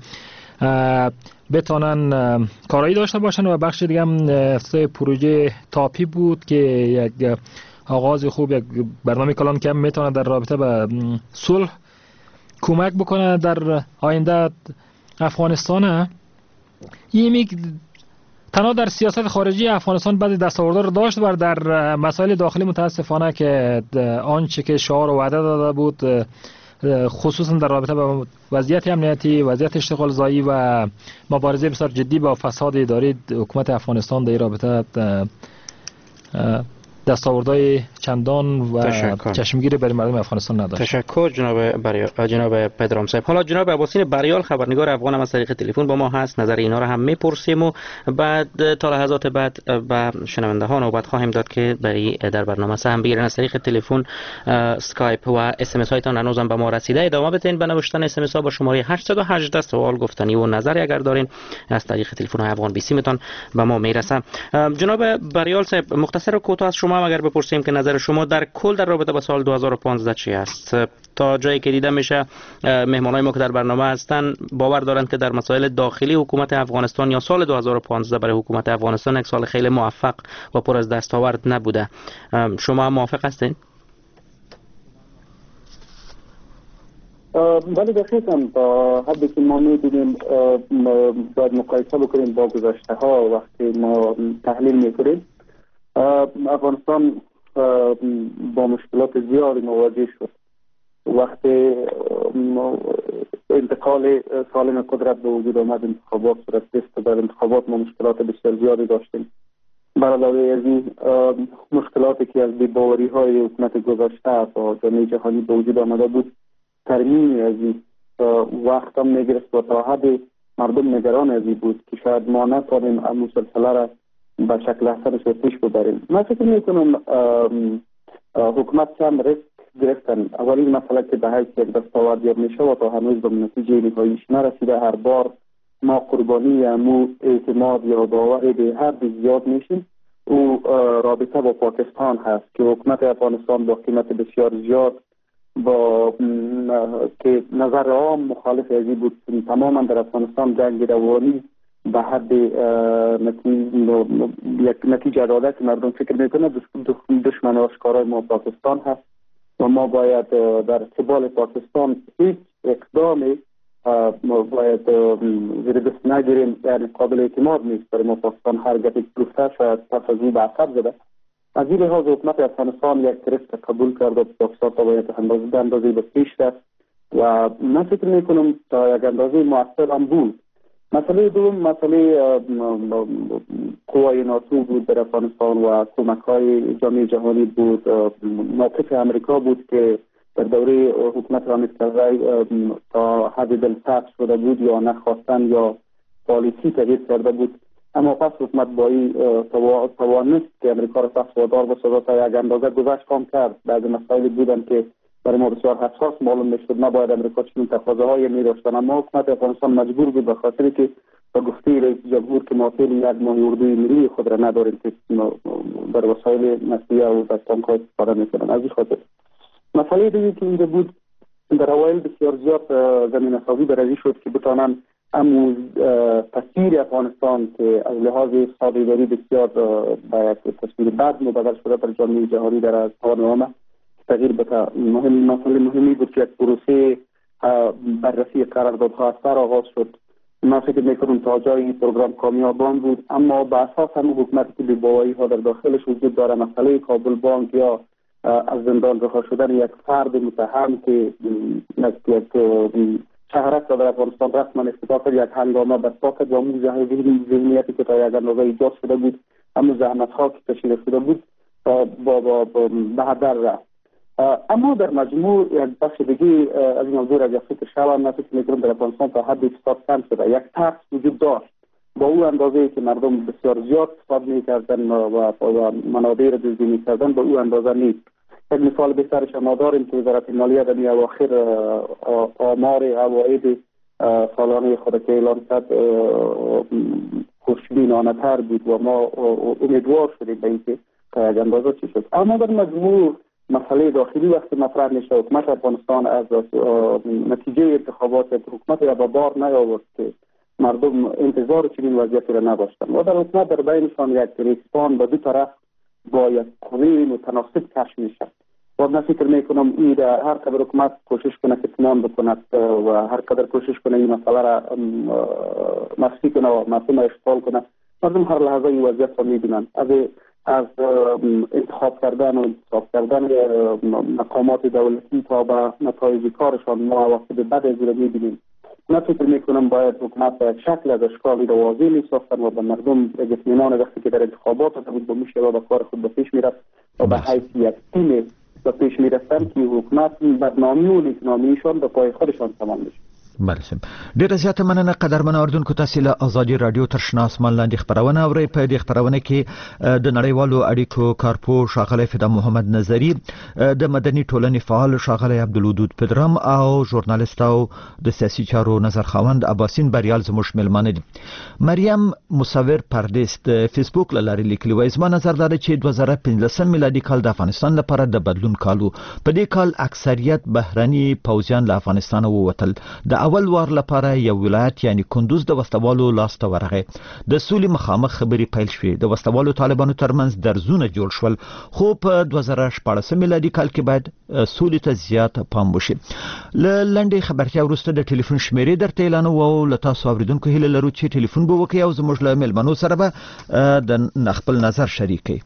بتانن کارایی داشته باشن. و بخش دیگه هم افتتاح پروژه تاپی بود که یک آغاز خوب، یک برنامه کلان که میتونه در رابطه با صلح کمک بکنه در آینده افغانستان. یمی تنها در سیاست خارجی افغانستان بعضی دستاوردها رو داشت و در مسائل داخلی متاسفانه که آنچه که شعار و وعده داده بود خصوصا در رابطه با وضعیت امنیتی، وضعیت اشتغال زایی و مبارزه بسیار جدی با فساد اداری حکومت افغانستان در رابطه دستاوردهای چندان و تشکر. چشمگیری برای مردم افغانستان نداشت. تشکر جناب بریال. جناب پدرام صاحب. حالا جناب عباسین بریال خبرنگار افغان هم از طریق تلفن با ما هست، نظر اینا رو هم میپرسیم و بعد تا لحظات بعد به شنونده ها نوبت خواهیم داد که برای در برنامه سهم بگیرن. از طریق تلفن، اسکایپ و اس ام اس هایتان هنوزم به ما رسیده. ادامه بدین به نوشتن اس ام اس ها با شماره هشت یک هشت سوال گفتنی و نظری اگر دارین از طریق تلفن های افغان بیسی متان به ما میرسه. جناب بریال صاحب، مختصر و کوتاه از شما اگر بپرسیم که نظر شما در کل در رابطه با سال دو هزار و پانزده چی است؟ تا جایی که دیده میشه مهمانای ما که در برنامه هستن باور دارند که در مسائل داخلی حکومت افغانستان یا سال دو هزار و پانزده برای حکومت افغانستان یک سال خیلی موفق و پر از دستاورد نبوده. شما موافق هستین؟ ولی دقیقاً تا حدی که ما می‌بینیم باید مقایسه بکنیم با گذشته ها. وقتی ما تحلیل می‌کنیم افغانستان با مشکلات زیادی مواجه شد. وقتی انتقال سالم قدرت به وجود آمد، انتخابات صورت گرفت، در انتخابات ما مشکلات بسیار زیادی داشتیم. بر علاوه از این مشکلاتی که از بی‌باوری های حکومت گذشته با جامعه جهانی به وجود آمده بود، ترمیم از این وقت هم میگرفت و تا حد مردم نگران از این بود که شاید ما نتوانیم این سلسله را به شکل احسنش رو پیش ببریم. من فکر میکنم حکومت چند ریسک گرفتن. اولین مسئله که به حیث یک دستاورد یاد میشه و تا هنوز به نتیجه نهاییش نرسیده، هر بار ما قربانی امو اعتماد یا باور به حد زیاد میشیم، او رابطه با پاکستان هست که حکومت افغانستان با قیمت بسیار زیاد با که نظر عام مخالف ازی بود تماما در افغانستان جنگ روانی به حد یک نتیجه داده که مردم فکر میکنه دشمن آشکارای ما پاکستان هست و ما باید در قبال پاکستان هیچ اقدامی ما باید زیر دست نگیریم، یعنی قابل اعتماد نیست برای ما پاکستان. هر گفت گفته شاید پس از او به عقب زده. از این لحاظ حکومت افغانستان یک ریسک قبول کرد و پاکستان تا باید اندازه اندازه به پیش رفت و من فکر میکنم تا یک اندازه مؤثر هم بود. مسئله دوم مسئله قوای ناتو بود در افغانستان و کمک های جامعه جهانی بود. موقف امریکا بود که در دوره حکومت حامد کرزی تا حد دلسرد شده بود یا نخواستن یا پالیسی تغییر کرده بود، اما پس حکومت با این توانست که امریکا را سخت وادار بسازد تا یک اندازه گذشت کام کرد. بعضی مسائلی بودن که برای ما بسیار حساس معلوم میشد نباید امریکا چنین تقاضاهایی می‌داشتن، اما حکومت افغانستان مجبور بود به خاطر که با گفته رئیس جمهور که ما فعلا یک ماه اردوی ملی خود را نداریم که در وسایل نسلیه و دستانک‌ها استفاده می‌کنن. از این خاطر مسئله دیگه که اینجا بود در اوایل بسیار زیاد زمینه سازی برای شد که بتانن امو تصویر افغانستان که از لحاظ سازگاری بسیار باید تصویر بد مبادل شده در جامعه جهانی در از آن تغییر بده. مهم مسئله مهمی بود که یک پروسه بررسی قراردادها از سر آغاز شد. من فکر میکنم تا جای این پروگرام کامیابان بود، اما به اساس هم حکومتی که بی‌باوری ها در داخلش وجود داره، مسئله کابل بانک یا از زندان رها شدن یک فرد متهم که یک شهرک در افغانستان رسما افتتاح کرد، یک هنگامه برپا کرد و اون ذهنیتی که تا یک اندازه ایجاد شده بود، اما زحمت ها که کشیده شده بود با با به هدر رفت. اما در مجموع یک بخش دیگه از این موضوع را فکر شوم من فکر می‌کنم در افغانستان تا حد اقتصاد کم شده. یک ترس وجود داشت با او اندازه‌ای که مردم بسیار زیاد استفاده می‌کردن و منابع را دزدی می‌کردن با او اندازه نیست. یک مثال بهترش ما داریم که وزارت مالیه در اواخر آمار عواید سالانه خود که اعلان کرد خوشبینانه تر بود و ما امیدوار شدیم به اینکه یک اندازه چی شد. اما در مجموع مسئله داخلی وقتی مطرح میشه حکومت افغانستان از نتیجه انتخابات حکومت را به بار نیاورد که مردم انتظار چنین وضعیتی را نداشتن و در حکومت در بینشان یک ریسپان به دو طرف با یک قوه متناسب کش میشه و من فکر میکنم این در هر قدر حکومت کوشش کنه که اتمام بکند و هر قدر کوشش کنه این مسئله را مخفی کنه و مردم اشغال کنه، مردم هر لحظه این وضعیت را میبینن. از از انتخاب کردن و انتخاب کردن مقامات دولتی تا به نتایج کارشان ما عواقب بد از را میبینیم. من فکر میکنم باید حکومت به شکل از اشکالی را واضح میساختن و به مردم اطمینان وقتی که در انتخابات بود به میشه و به کار خود به پیش میرفت و به حیث یک تیم به پیش میرفتن که حکومت بدنامی و نیکنامیشان به پای خودشان تمام بشه. بله سم ډیره زیاته مننه قدرمن اوردونکو تاسو له ازادي رادیو تر شنه اسمان لاندې خبرونه اورئ. په دې خبرونه کې د نړیوالو اړیکو کارپو ښاغلی فدا محمد نظری، د مدني ټولنې فعال ښاغلی عبدالودود پدرام او ژورنالیست او د سیاسي چارو نظرخواند عباسین بریال زموږ مېلمانه دي. مریم مصور پردیس د فیسبوک له لارې لیکلي وایي زما نظر دا دی چې دوه زره پنځلسم میلادي کال د افغانستان لپاره د بدلون کال و. په دې کال اکثریت بهرني پوځیان له افغانستان ووتل. د اول وار لپاره یو ولایت یعنی کندوز د وسوالو لاس ته ورغی. د سولې مخامخ خبرې پیل شوې. د وسوالو طالبانو ترمنځ درزونه جوړ شول، خو په دوه زره شپاړسم میلادي کال کې باید سولې ته زیات پام وشي. له لنډې خبرتیا وروسته د ټلیفون شمیرې درته اعلانوو او له تاسو اوریدونکو هیله لرو چې ټلیفون به وکړئ او زموږ له مېلمنو سره به د خپل نظر شریک کړئ.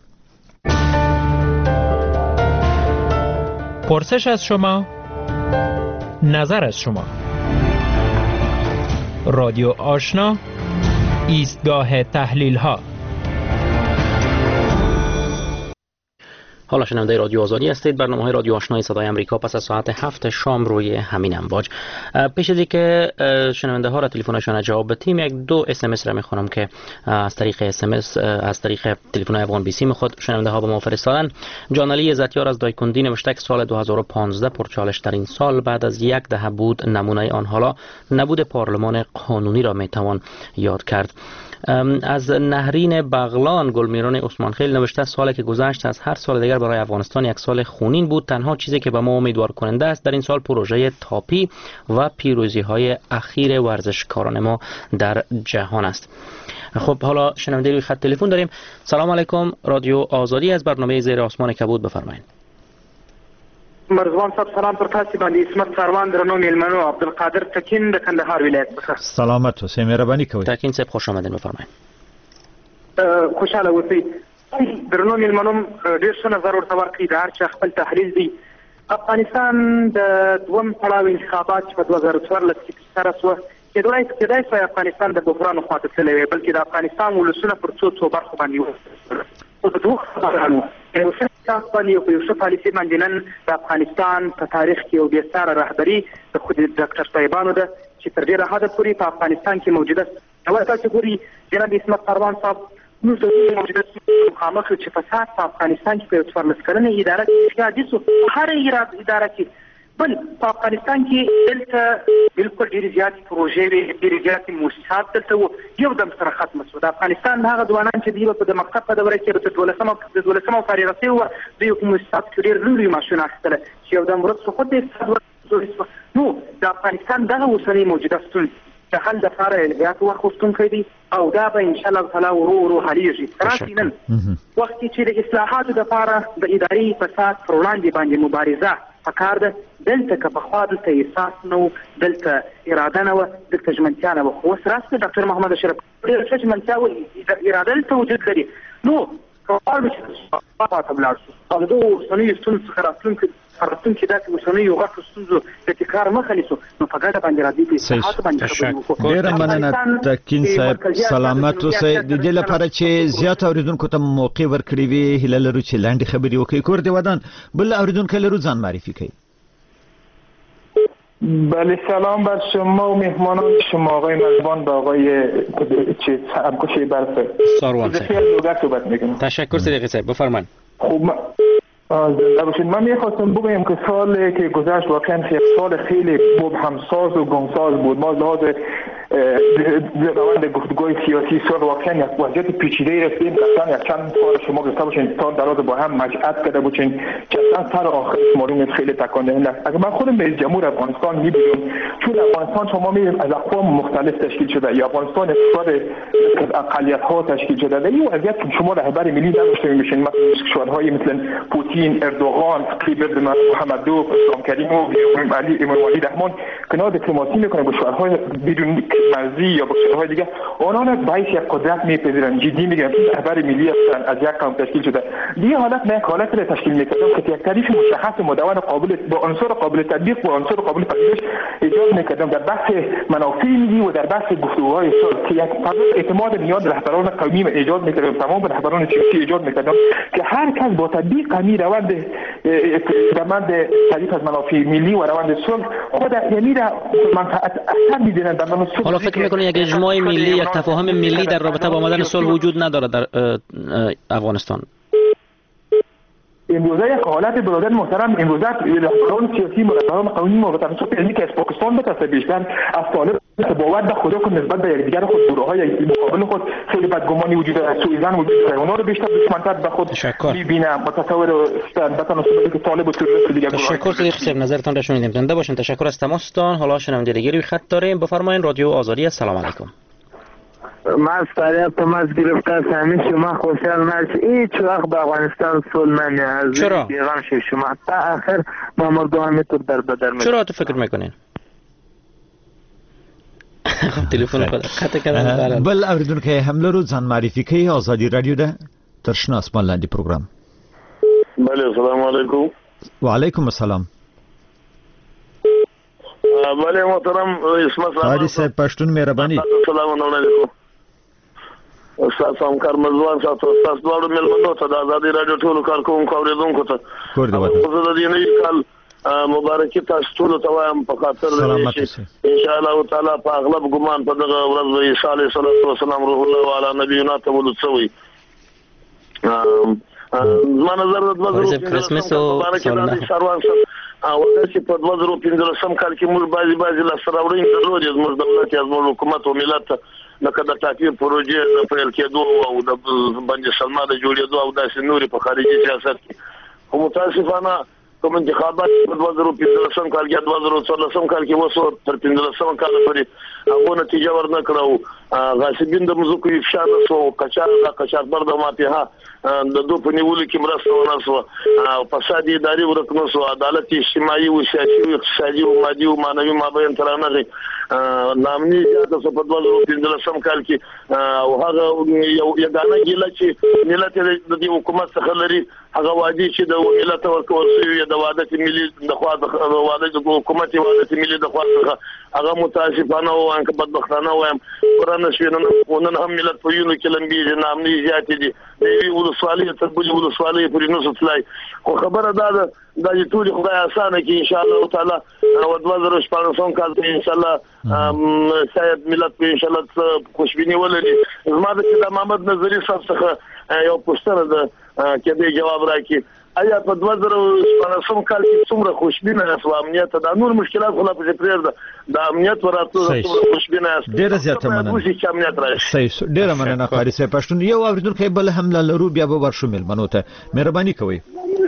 پرسش از شما، نظر از شما. رادیو آشنا، ایستگاه تحلیل ها. حالا شنونده رادیو آزادی هستید. برنامه های رادیو آشنای صدای امریکا پس از ساعت هفت شام روی همین امواج. پیش از اینکه شنونده ها را تلفنشان جواب بدیم، یک دو اس ام اس را میخونم که از طریق اس ام اس از طریق تلفن افغان بی سی میخواد شنونده ها به ما فرستادن. جانعلی عزتیار از دایکندی نوشته که سال دو هزار و پانزده پرچالش ترین سال بعد از یک دهه بود. نمونه آن حالا نبود پارلمان قانونی را میتوان یاد کرد. از نهرین بغلان گلمیران عثمان خیل نوشته سالی که گذشت از هر سال دیگر برای افغانستان یک سال خونین بود. تنها چیزی که به ما امیدوار کننده است در این سال پروژه تاپی و پیروزی های اخیر ورزشکاران ما در جهان است. خب حالا شنونده روی خط تلفن داریم. سلام علیکم، رادیو آزادی از برنامه زیر آسمان کبود بفرمایید. مرزوان صاحب سلام پر تاسو باندې اسمت سروان درنو میلمنو عبدالقادر تکین د کندهار ولایت څخه. سلامت اوسئ، مهرباني کوئ. تکین صاحب خوش آمدین بفرمایید. خوشاله اوسئ. درنو میلمنو ډیر ښه نظر ورته ورکړي د هر چا خپل تحلیل دی. افغانستان د دوم پړاو انتخابات په دوه زره څوارلس کې ترسره شوه. کېدای شي کېدای شي افغانستان د بحرانو خواته تللی وي، بلکې د افغانستان ولسونه پر څو څو برخو باندې وو. په دوه خبرانو یو څه تاسو باندې یو څه پالیسي باندې نن د افغانستان په تاریخ کې یو بې ساره رهبري د خود ډاکټر طیبانو ده چې تر ډېره حده پورې په افغانستان کې موجوده ده. تاسو ګورئ جناب اسمت سروان صاحب، موږ د دې موجوده مخامخ چې فساد په افغانستان کې په یو څوارلس کلنه اداره کې حادث و. هره اداره کې بل په افغانستان کې دلته بالکل ډېرې زیاتې پروژې وې، ډېرې زیاتې مؤسسات دلته وو، یو دم سره ختمه شوه. د افغانستان هغه ځوانان چې دوی په د مکتب په دوره کې د دولسمه د دولسمه فارغه شوي وو، دوی په مؤسسات کې ډېر لوی معاشونه اخیستله چې یو دم ورځ خو د اقتصاد نو د افغانستان دغه اوسنۍ موجوده ستونزې د حل دپاره الهیات ورغوښتونکی دی او دا به انشاءالله تعالی ورو ورو حلیږي. راسي نن وخت کې چې د اصلاحاتو دپاره د اداري فساد پر وړاندې باندې مبارزه پکار ده. دلته که پخوا دلته احساس نه و، دلته اراده نه وه، دلته ژمنتیا نه وه، خو اوس راسته ډاکټر محمد اشرف ډېره ښه ژمنتیا و، اراده دلته وجود لري. نو که غواړو چې ته ولاړ شو او د دغو اوسنیو ستونزو څخه راتلونکي راتلونکي داسې اوسنیو غټو ستونزو د تکرار مخه نیسو، نو په ګډه باندې راځي په اصلاحاتو باندې خبرې وکړو. ډېره مننه تکین صاحب، سلامت اوسئ. د دې لپاره چې زیات اوریدونکو ته موقع ورکړې وي، هیله لرو چې لنډې خبرې وکړئ. کور دې ودان بل اوریدونکی لرو، ځان معرفي کړئ. بله سلام بر شما و مهمانان شما، آقای مزبان و آقای چیز همکوشی برفه ساروان صاحب. تشکر صدیقی صاحب، بفرمایید. خوب زنده باشید. من میخواستم بگویم که سالی که گذشت واقعا یک سال خیلی مبهمساز و گمساز بود. ما لحاظ روند گفتگوی سیاسی سال واقعا یک وضعیت پیچیده رسیدیم. مثلا یک چند سال شما گفته باشین تا دراز با هم مجعد کرده باشین که اصلا سر آخر مورد خیلی تکان دهنده. اگر من خودم رئیس جمهور افغانستان میبینم، چون افغانستان شما میبینید از اقوام مختلف تشکیل شده، یا افغانستان اقتصاد از اقلیت ها تشکیل شده. این وضعیت که شما رهبر ملی نداشته میشین، مثلا کشورهای مثل پوتین، اردوغان، قیبر محمدوف، اسلام کریم و علی امام علی رحمان کنار دیپلماسی میکنه با کشورهای بدون کشاورزی یا با کشورهای دیگه آنها را باعث یک قدرت میپذیرن، جدی میگیرن، رهبر ملی هستند، از یک قوم تشکیل شده. دیگه حالت نه حالت را تشکیل میکردن که یک تعریف مشخص مدون قابل با عنصر قابل تطبیق و عنصر قابل پذیرش ایجاد میکردن در بحث منافع ملی و در بحث گفتگوهای صلح که یک فضای اعتماد میان رهبران قومی ایجاد میکردن، تمام رهبران سیاسی ایجاد میکردن که هر کس با تطبیق همین روند روند تعریف از منافع ملی و روند صلح خود یعنی را منفعت اثر میدونن در منافع. حالا فکر میکنید یک اجماع ملی، یک تفاهم ملی در رابطه با آمدن صلح وجود نداره در افغانستان؟ امروزه یک حالت برادر محترم، امروزه رهبران سیاسی و رهبران قومی و توسط علمی که از پاکستان بتاسه بیشتر از طالب باور به خدا که نسبت به یکدیگر خود گروه‌های مقابل خود خیلی بدگمانی وجود داره، سوءظن وجود داره، اونا رو بیشتر دشمن‌تر به خود می‌بینه، متصور هستند به تناسب که طالب و تروریست دیگه. تشکر صدیق صاحب، نظرتان را شنیدیم. زنده باشین. تشکر از تماستان. حالا شنونده دیگری خط داریم. بفرمایید. رادیو آزادی. السلام علیکم. ما از فریاد تماس گرفتم همین شما خوشحال نشید هیچ وقت به افغانستان صلح نمیاد. چرا؟ بیغم شید شما تا آخر ما مردم همینطور در بدر میکنیم. چرا تو فکر میکنین؟ خب تلفن خود قطع کردن. بل اوریدونکو حمله رو ځان معرفي کوي. آزادی رادیو ده تر شنه اسمان لاندې پروګرام. بله السلام علیکم. وعلیکم السلام. بله محترم اسمت قاری صاحب پښتون مهرباني. السلام علیکم. استاد همکار مزوان ساتو استاد دوړو ملمنو ته د آزادی رادیو ټولو کارکوونکو اوریدونکو ته کور دی وته. زه د دې نه کال مبارکي تاسو ټول ته وایم په خاطر د ان شاء الله تعالی په اغلب ګمان په دغه ورځ د عیسی علیه السلام روح الله علی نبینا تولد شوی. ما نظر د وزرو کرسمس او سروان او چې په دوه زره پنځلسم کال کې موږ بعضی بعضی لاسراوړنې درلودې زموږ دولت یا زموږ حکومت او ملت لکه د ټاکنې پروژې د پیل کېدو او د بند سلما د جوړېدو او داسې نورې په خارجي سیاست کې خو متاسفانه کوم انتخابات په دوه زره پنځلسم کال کې دوه زره څلورم کال کې وسو تر پنځلسم کال پورې هغه نتیجه ورنه کړو. غاصبین د مزکو افشا نسو قچار د قچار بر د مافیا د دوه په نیولو کې مرسته ونسو او فساد اداري ورکنو سو عدالت اجتماعي او سیاسي او اقتصادي او مادي او معنوي مابین ترانه نامني د په دوه زره پنځلسم کال کې او هغه یو یګانه ګیله چې ملت د حکومت څخه لري هغه وادي چې د ملت ورکول شوی د وحدت ملي د خوا د وحدت حکومت وحدت ملي د خوا څخه هغه متاسفانه او انک بدبختانه وایم قرآن شوینن ونن هم ملت په یونو کې لنګي نامني زیات دي د ولسوالۍ تر بل ولسوالۍ پورې نو ستلای خو خبره ده د ټول خدای اسانه کې ان شاء الله تعالی او د دوه زره شپږم کال ته ان شاء الله سید ملت په ان شاء الله خوشبیني ولري. زما د محمد نظری صاحب څخه یو پوښتنه ده کې د جواب راکړي آیا په دوه زره شپږم کال کې څومره خوشبینه اسو امنیت د نور مشکلات خلا په پرېر ده د امنیت وراتو څومره خوشبینه اسو ډیره زیاته مننه. صحیح ډیره مننه قاری صاحب پښتون. یو اوریدونکو بل هم لرو بیا به ورشمل منو ته مهرباني کوئ.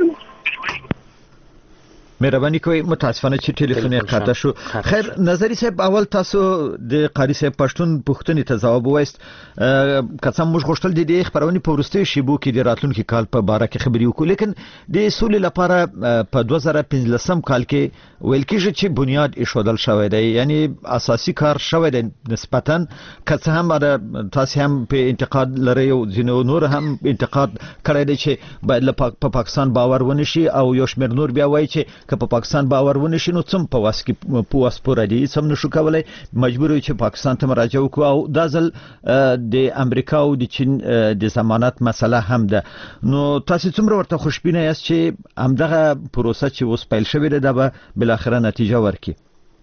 مهرباني کوئ. متاسفانه چې ټلیفون یې قطع شو. خیر نظری صاحب اول تاسو د قاری صاحب پښتون پوښتنې ته ځواب وایست. کڅم موږ غوښتل دي د خبرونې په ورستي شیبو کې د راتلونکي کال په باره کې خبري وکړو لیکن د سولې لپاره په دوه زره پنځلسم کال کې ویل کېږي چې بنیاد ایښودل شوی دی یعنی اساسي کار شوی دی نسبتا کڅ هم تاسو هم په انتقاد لري او ځینو نور هم انتقاد کړی دی چې باید په پاکستان باور ونشي او یو شمېر نور بیا وایي چې که په پاکستان باور ونشي نو څم په واس کې په واس پورې دي سم نشو کولای مجبور یو چې پاکستان ته مراجعه وکړو او دا ځل د امریکا او د چین د ضمانت مسله هم ده. نو تاسو څومره ورته خوشبینه یاست چې همدغه پروسه چې اوس پیل شوې ده دا به بل اخره نتیجه ورکړي؟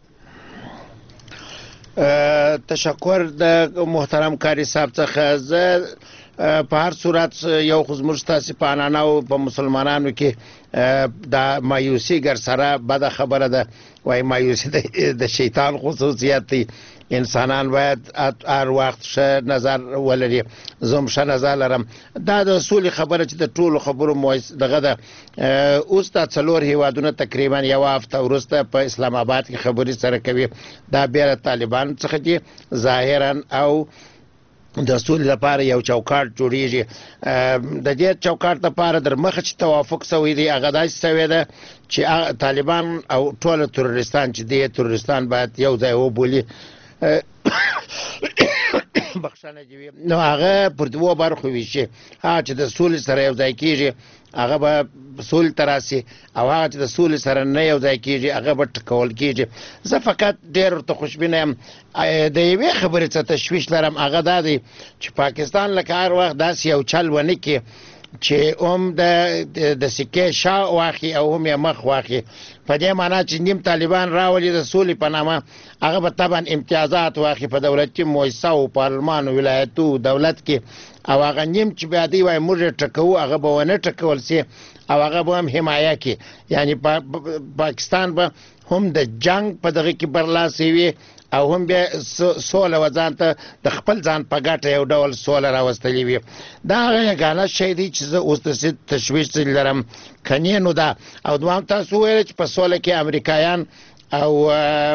تشکر د محترم کاری صاحب څخه. زه په هر صورت یو خو زموږ تاسو په انانه او په مسلمانانو کې د مایوسی ګر سره بده خبره ده. وای مایوسی د شیطان خصوصیت دی. انسانان باید هر وخت ښه نظر ولري. زه هم ښه نظر لرم. دا د سولې خبره چې د ټولو خبرو دغه ده. اوس دا څلور هیوادونه تقریبا یو هفته وروسته په اسلام آباد کې خبرې سره کوي. دا بیا طالبان څخه دي ظاهرا او د سولې لپاره یو چوکاټ جوړیږي. د دې چوکاټ لپاره در مخه چې توافق شوی دی هغه داسې شوی ده چې طالبان او ټول تروریستان چې دي تروریستان باید یو ځای وبولي بخښنه دی نو هغه پر دوه برخو ویشي هغه چې د سولې سره یو ځای کیږي هغه به سولې تراسي او هغه چې د سولې سره نه یو ځای کیږي هغه به ټکول کیږي زه فقط ډېر ورته خوشبینه یم د یوې خبرې څه تشویش لرم هغه دا دی چې پاکستان لکه هر وخت داسې یو چل ونه کړي چې هم د د سکې شا واخی او هم یې مخ واخی په دې معنی چې نیم طالبان راولي د سولې په نامه هغه به طبعا امتیازات واخی په دولتي مؤسسه او پارلمان او ولایتو دولت کې او هغه نیم چې بیا دی وای موږ ټکو هغه به ونه ټکول سي او هغه به هم حمایه کې یعنی پاکستان به هم د جنگ په دغه کې برلاسي وي او هم بیا سوله وځان ته د خپل ځان په ګټه یو ډول سوله راوستلی وي دا هغه یګانه شی دی چې زه اوس د تشویش لرم کنې نو دا او دوام تاسو ویل چې په سوله کې امریکایان او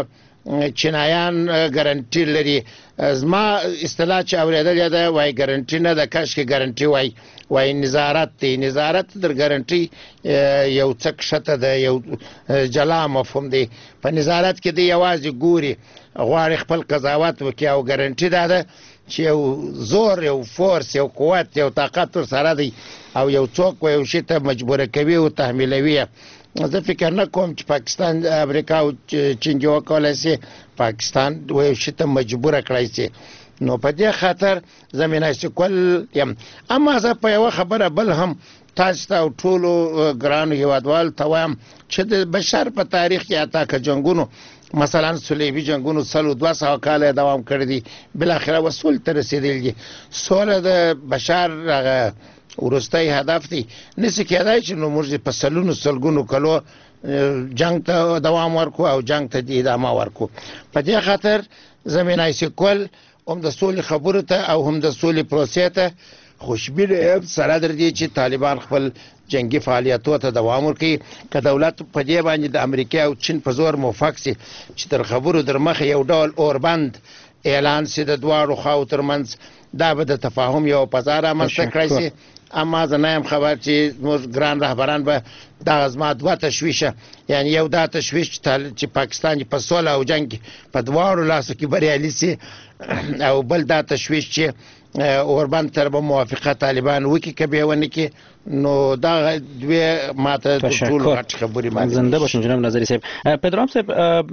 چینایان ګارانټي لري زما اصطلاح چې اوریدل ده وای ګارانټي نه د کاش کې ګارانټي وای وای نظارت دی نظارت در ګارانټي یو څک شته د یو جلا مفهوم دی په نظارت کې دی یوازې ګوري غواړي خپل قضاوت وکړي او ګارانټي ده چې یو زور یو فورس یو قوت یو طاقت سره دی او یو څوک یو شی ته مجبور کوي او تحمیلوي زه فکر نه کوم چې پاکستان امریکا او چین یو کولای شي پاکستان یو شی ته مجبور کړی شي نو په دې خاطر زمينه سکول یم اما زه په یو خبره بل هم تاسو ته ټولو ګرانو هیوادوال ته وایم چې د بشر په تاریخ کې اتا که جنگونو مثلا صلیبي جنگونو سلو دوه سوه کاله دوام کړی دي بل اخره وصول ته رسیدلی دي سوله د بشر ورستای هدف دی نسی کېدای چې نو موږ په سلونو سلګونو کلو جنگ ته دوام ورکو او جنگ ته ادامه ورکو په دې خاطر زمينه سکول هم د سولې خبرو ته او هم د سولې پروسې ته خوشبینه سره در دي چې طالبان خپل جنگي فعالیتونو ته دوام ورکړي که دولت په دې باندې د امریکا او چین په زور موافق شي چې تر خبرو در مخه یو ډول اوربند اعلان شي د دواړو خواو ترمنځ دا به د تفاهم یو فضا رامنځته کړی شي اما زه نه یم خبر چې زموږ ګران رهبران به دغه زما دوه تشویشه یعنی یو دا تشویش چې پاکستان په سوله او جنګ په دواړو لاسو کې بریالي شي او بل دا تشویش چې اوربند تر به موافقه طالبان وکي که به ونه کې نو دا دوی ماته ټول غټ خبرې ما زنده باشین جناب نظری صاحب پدرام صاحب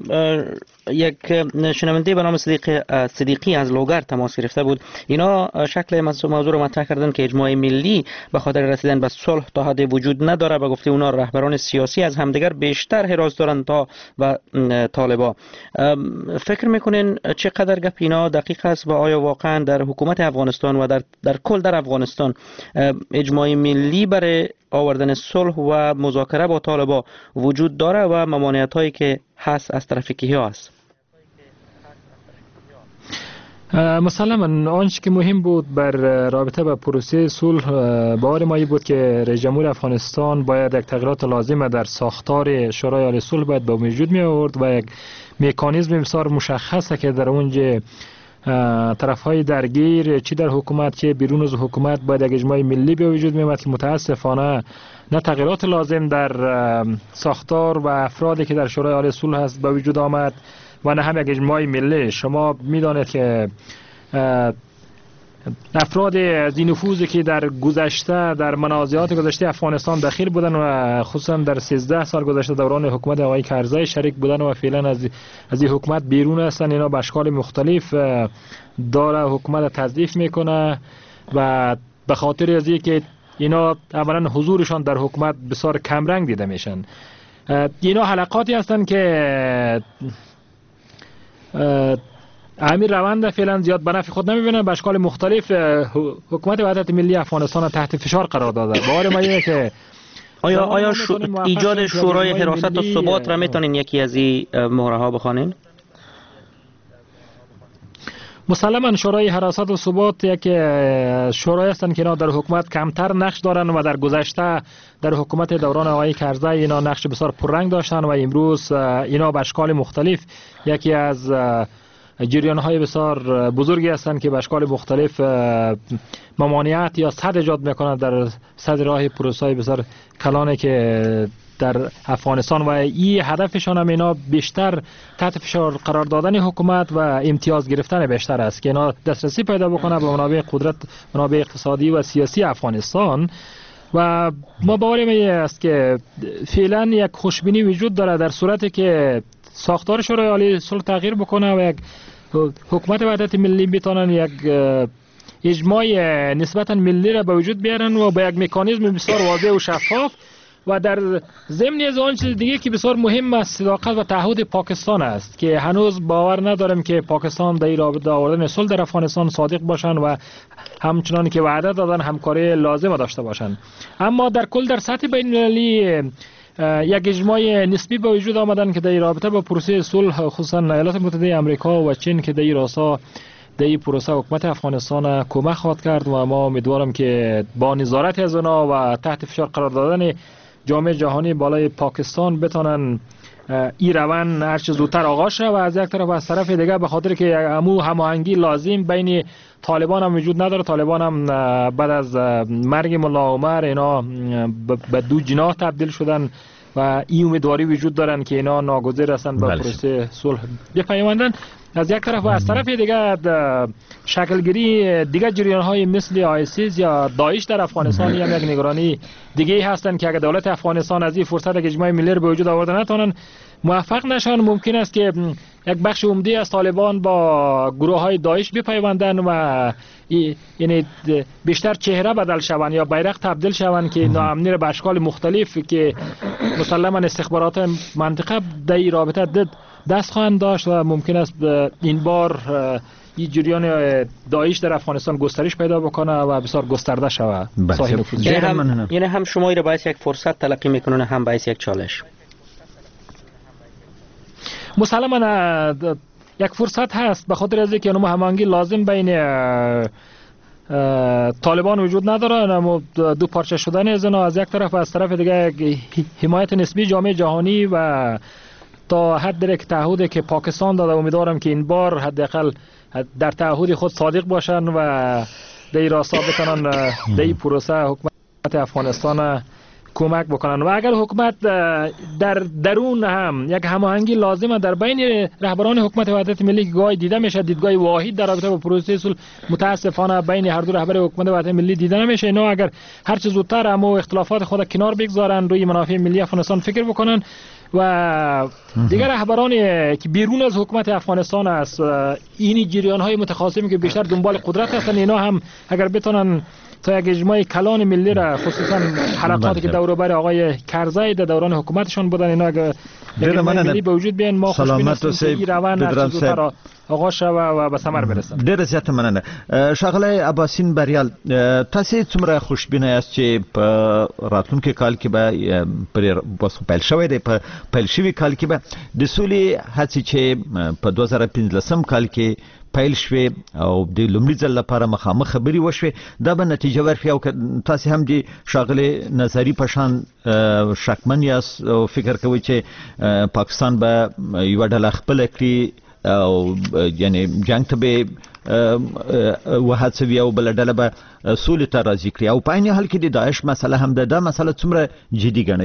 یک شنونده به نام صدیق صدیقی از لوگر تماس گرفته بود اینا شکل موضوع رو مطرح کردن که اجماع ملی به خاطر رسیدن به صلح تا حد وجود نداره و گفته اونا رهبران سیاسی از همدیگر بیشتر حراس دارن تا و طالبا فکر میکنین چقدر گپ اینا دقیق است و آیا واقعا در حکومت افغانستان و در در کل در افغانستان اجماع ملی برای آوردن صلح و مذاکره با طالبان وجود داره و ممانعت هایی که هست از طرف کیها است؟ مسلما آنچه که مهم بود بر رابطه با پروسه صلح باور ما بود که رئیس جمهور افغانستان باید یک تغییرات لازمه در ساختار شورای عالی صلح باید به وجود می آورد و یک مکانیزم بسیار مشخصه که در اونجا طرف های درگیر چی در حکومت چه بیرون از حکومت باید یک اجماع ملی به وجود می آمد که متاسفانه نه تغییرات لازم در ساختار و افرادی که در شورای عالی صلح هست به وجود آمد و نه هم یک اجماع ملی. شما میدانید که افراد از این نفوذی که در گذشته در منازعات گذشته افغانستان دخیل بودن و خصوصا در سیزده سال گذشته دوران حکومت آقای کرزی شریک بودن و فعلا از از این حکومت بیرون هستن، اینا به اشکال مختلف داره حکومت تضعیف میکنه و به خاطر از اینکه اینا اولا حضورشان در حکومت بسیار کمرنگ دیده میشن. اینا حلقاتی هستن که امیر روند فعلا زیاد به نفع خود نمیبینن، به اشکال مختلف حکومت وحدت ملی افغانستان تحت فشار قرار داده. باور ما اینه که آیا آیا شو ایجاد شورای حراست و ثبات را میتونین یکی از این مهره ها بخوانین؟ مسلما شورای حراست و ثبات یک شورای هستند که اینا در حکومت کمتر نقش دارن و در گذشته در حکومت دوران آقای کرزی اینا نقش بسیار پررنگ داشتن و امروز اینا به اشکال مختلف یکی از جریان های بسیار بزرگی هستند که به اشکال مختلف ممانعت یا صد ایجاد میکنند در صد راه پروسه های بسیار کلانی که در افغانستان و این هدفشان هم اینا بیشتر تحت فشار قرار دادن حکومت و امتیاز گرفتن بیشتر است که اینا دسترسی پیدا بکنه به منابع قدرت، منابع اقتصادی و سیاسی افغانستان. و ما باوریم است که فعلا یک خوشبینی وجود داره در صورتی که ساختار شورای عالی صلح تغییر بکنه و یک حکومت وحدت ملی بتونن یک اجماع نسبتا ملی را به وجود بیارن و با یک مکانیزم بسیار واضح و شفاف. و در ضمن از آن چیز دیگه که بسیار مهم است صداقت و تعهد پاکستان است که هنوز باور ندارم که پاکستان در رابطه آوردن صلح در افغانستان صادق باشند و همچنان که وعده دادن همکاری لازم داشته باشند. اما در کل در سطح بین المللی یک اجماع نسبی به وجود آمدن که در رابطه با پروسه صلح خصوصا ایالات متحده آمریکا و چین که در راستا در این پروسه حکومت افغانستان کمک خواهد کرد و ما امیدوارم که با نظارت از اونا و تحت فشار قرار دادن جامعه جهانی بالای پاکستان بتونن این روند هر چه زودتر آغاز شه و از یک طرف از طرف دیگه به خاطر که همو هماهنگی لازم بین طالبان هم وجود نداره. طالبان هم بعد از مرگ ملا عمر اینا به دو جناح تبدیل شدن و این امیدواری وجود دارن که اینا ناگزیر هستن به پروسه صلح بپیوندن از یک طرف و از طرف دیگه شکلگیری دیگه جریان های مثل آیسیس یا داعش در افغانستان هم یک نگرانی دیگه هستن که اگر دولت افغانستان از این فرصت که اجماع ملی رو به وجود آورده نتونن موفق نشن ممکن است که یک بخش عمده از طالبان با گروه های داعش بپیوندن و یعنی بیشتر چهره بدل شوند یا بیرق تبدیل شوند که ناامنی را به اشکال مختلف که مسلما استخبارات منطقه در این رابطه دید دست خواهند داشت و ممکن است این بار این جریان داعش در افغانستان گسترش پیدا بکنه و بسیار گسترده شود. یعنی هم یعنی هم شما را باعث یک فرصت تلقی میکنن هم باعث یک چالش. مسلما یک فرصت هست به خاطر از اینکه هماهنگی لازم بین طالبان وجود نداره، اما دو پارچه شدن از اینا از یک طرف و از طرف دیگه حمایت نسبی جامعه جهانی و تا حد که تعهدی که پاکستان داده امیدوارم که این بار حداقل در تعهد خود صادق باشن و در راستا بتونن در این پروسه حکومت افغانستان کمک بکنن و اگر حکومت در درون هم یک هماهنگی لازمه در بین رهبران حکومت وحدت ملی که گاهی دیده میشه دیدگاه واحد در رابطه با پروسه صلح متاسفانه بین هر دو رهبر حکومت وحدت ملی دیده نمیشه. اینا اگر هر چه زودتر هم اختلافات خود کنار بگذارن روی منافع ملی افغانستان فکر بکنن و دیگر رهبران که بیرون از حکومت افغانستان است این جریان های متخاصمی که بیشتر دنبال قدرت هستن اینا هم اگر بتونن تا یک اجماع کلان ملی را خصوصا حلقاتی که دور بر آقای کرزی در دوران حکومتشان بودن اینا اگر اجماع ملی به وجود بیان ما خوشبین هستیم که این روند هر چیز زودتر آغاز شوه و به ثمر برسه. ډیره زیاته مننه. ښاغلی عباسین بریال تاسو څومره خوشبینه یاست چې په راتلونکي کال کې به پر پیل شوی دی په پیل شوي کال کې به د سولې هڅې چې په دوه زره پنځلسم کال کې پیل شوې او د لومړي ځل لپاره مخامخ خبرې وشوې دا به نتیجه ورکړي او تاسو هم د ښاغلي نظري په شان شکمن یاست او فکر کوئ چې پاکستان به یوه ډله خپله کړي او یعنی جنگ ته به وهڅوي او بل ډله به سولې ته راضي کړي او په عین حال کې د داعش مسله هم ده دا مسله څومره جدي ګڼئ؟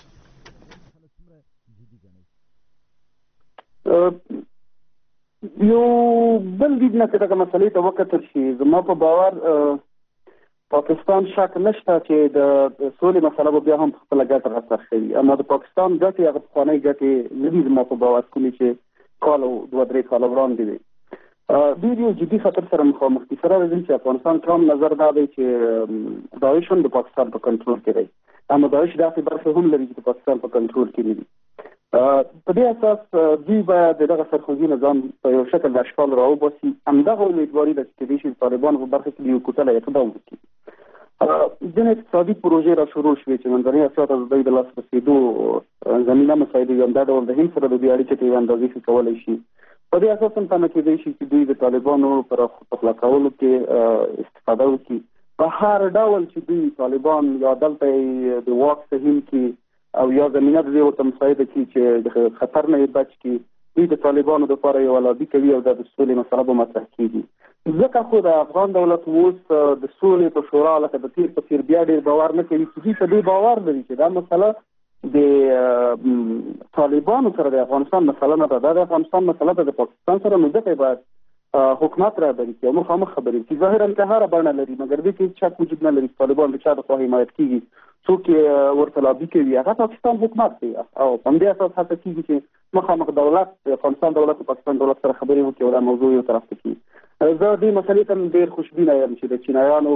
یو بل دید نه که دغه مسلې ته وکتل شي زما په باور پاکستان شک نشته چې د سولې مسله به بیا هم په خپله ګټه راسره شوي اما د پاکستان ګټې هغه پخوانۍ ګټې نه دي زما په باور کومې چې کال او دوه درې کاله وړاندې وي. دوی د یو جدي خطر سره مخامخ دي. سره د چې افغانستان ټام نظر دا دی چې داعش هم د پاکستان په کنټرول کې دی اما داعش داسې برخې هم لري چې د پاکستان په کنټرول کې نه دي. په دې اساس دوی باید دغه سرخوږي نظام په یو شکل د اشکال راوباسي. همدغه امیدواري ده چې کېدای شي د طالبانو په برخه کې د یو کوټله اقدام وکړي. ځینې اقتصادي پروژې را شروع شوې چې منځنۍ اسیا ته د دوی د لاس رسېدو زمینه مساعدوي. همدا ډول د هند سره د دوی اړیکې ته یوه اندازې ښه کولی شي. په دې اساس هم تمه کېدای شي چې دوی د طالبانو پر پخلا کولو کې استفاده وکړي. په هر ډول چې دوی طالبان یا دلته د واک سهیم کې او یا زمینه د دې ورته مساعده کړي چې د خطر نه یې بچ کړي. دوی د طالبانو دپاره یوه لابي کوي او دا د سولې مسله به مطرح کېږي. ځکه خو د افغان دولت اوس د سولې په شورا لکه د تیر په تیر بیا ډېر باور نه کوي چې دوی په دې باور لري چې دا مسله د طالبانو سره د افغانستان مسله نه ده، د افغانستان مسله ده د پاکستان سره. نو ځکه باید حکومت را بری چې مخامخ خبرې چې ظاهرا که هر بڼه لري مګر دې کې شک وجود نه لري. طالبان د چا د خوا حمایت کیږي، څوک ورته لابي کوي، هغه پاکستان حکومت دی او په همدې اساس هڅه کیږي چې مخامخ دولت د افغانستان دولت او پاکستان دولت سره خبرې وکړي او دا موضوع یو طرف ته کړي. زه دې مسلې ته ډېر خوشبینه یم چې د چینایانو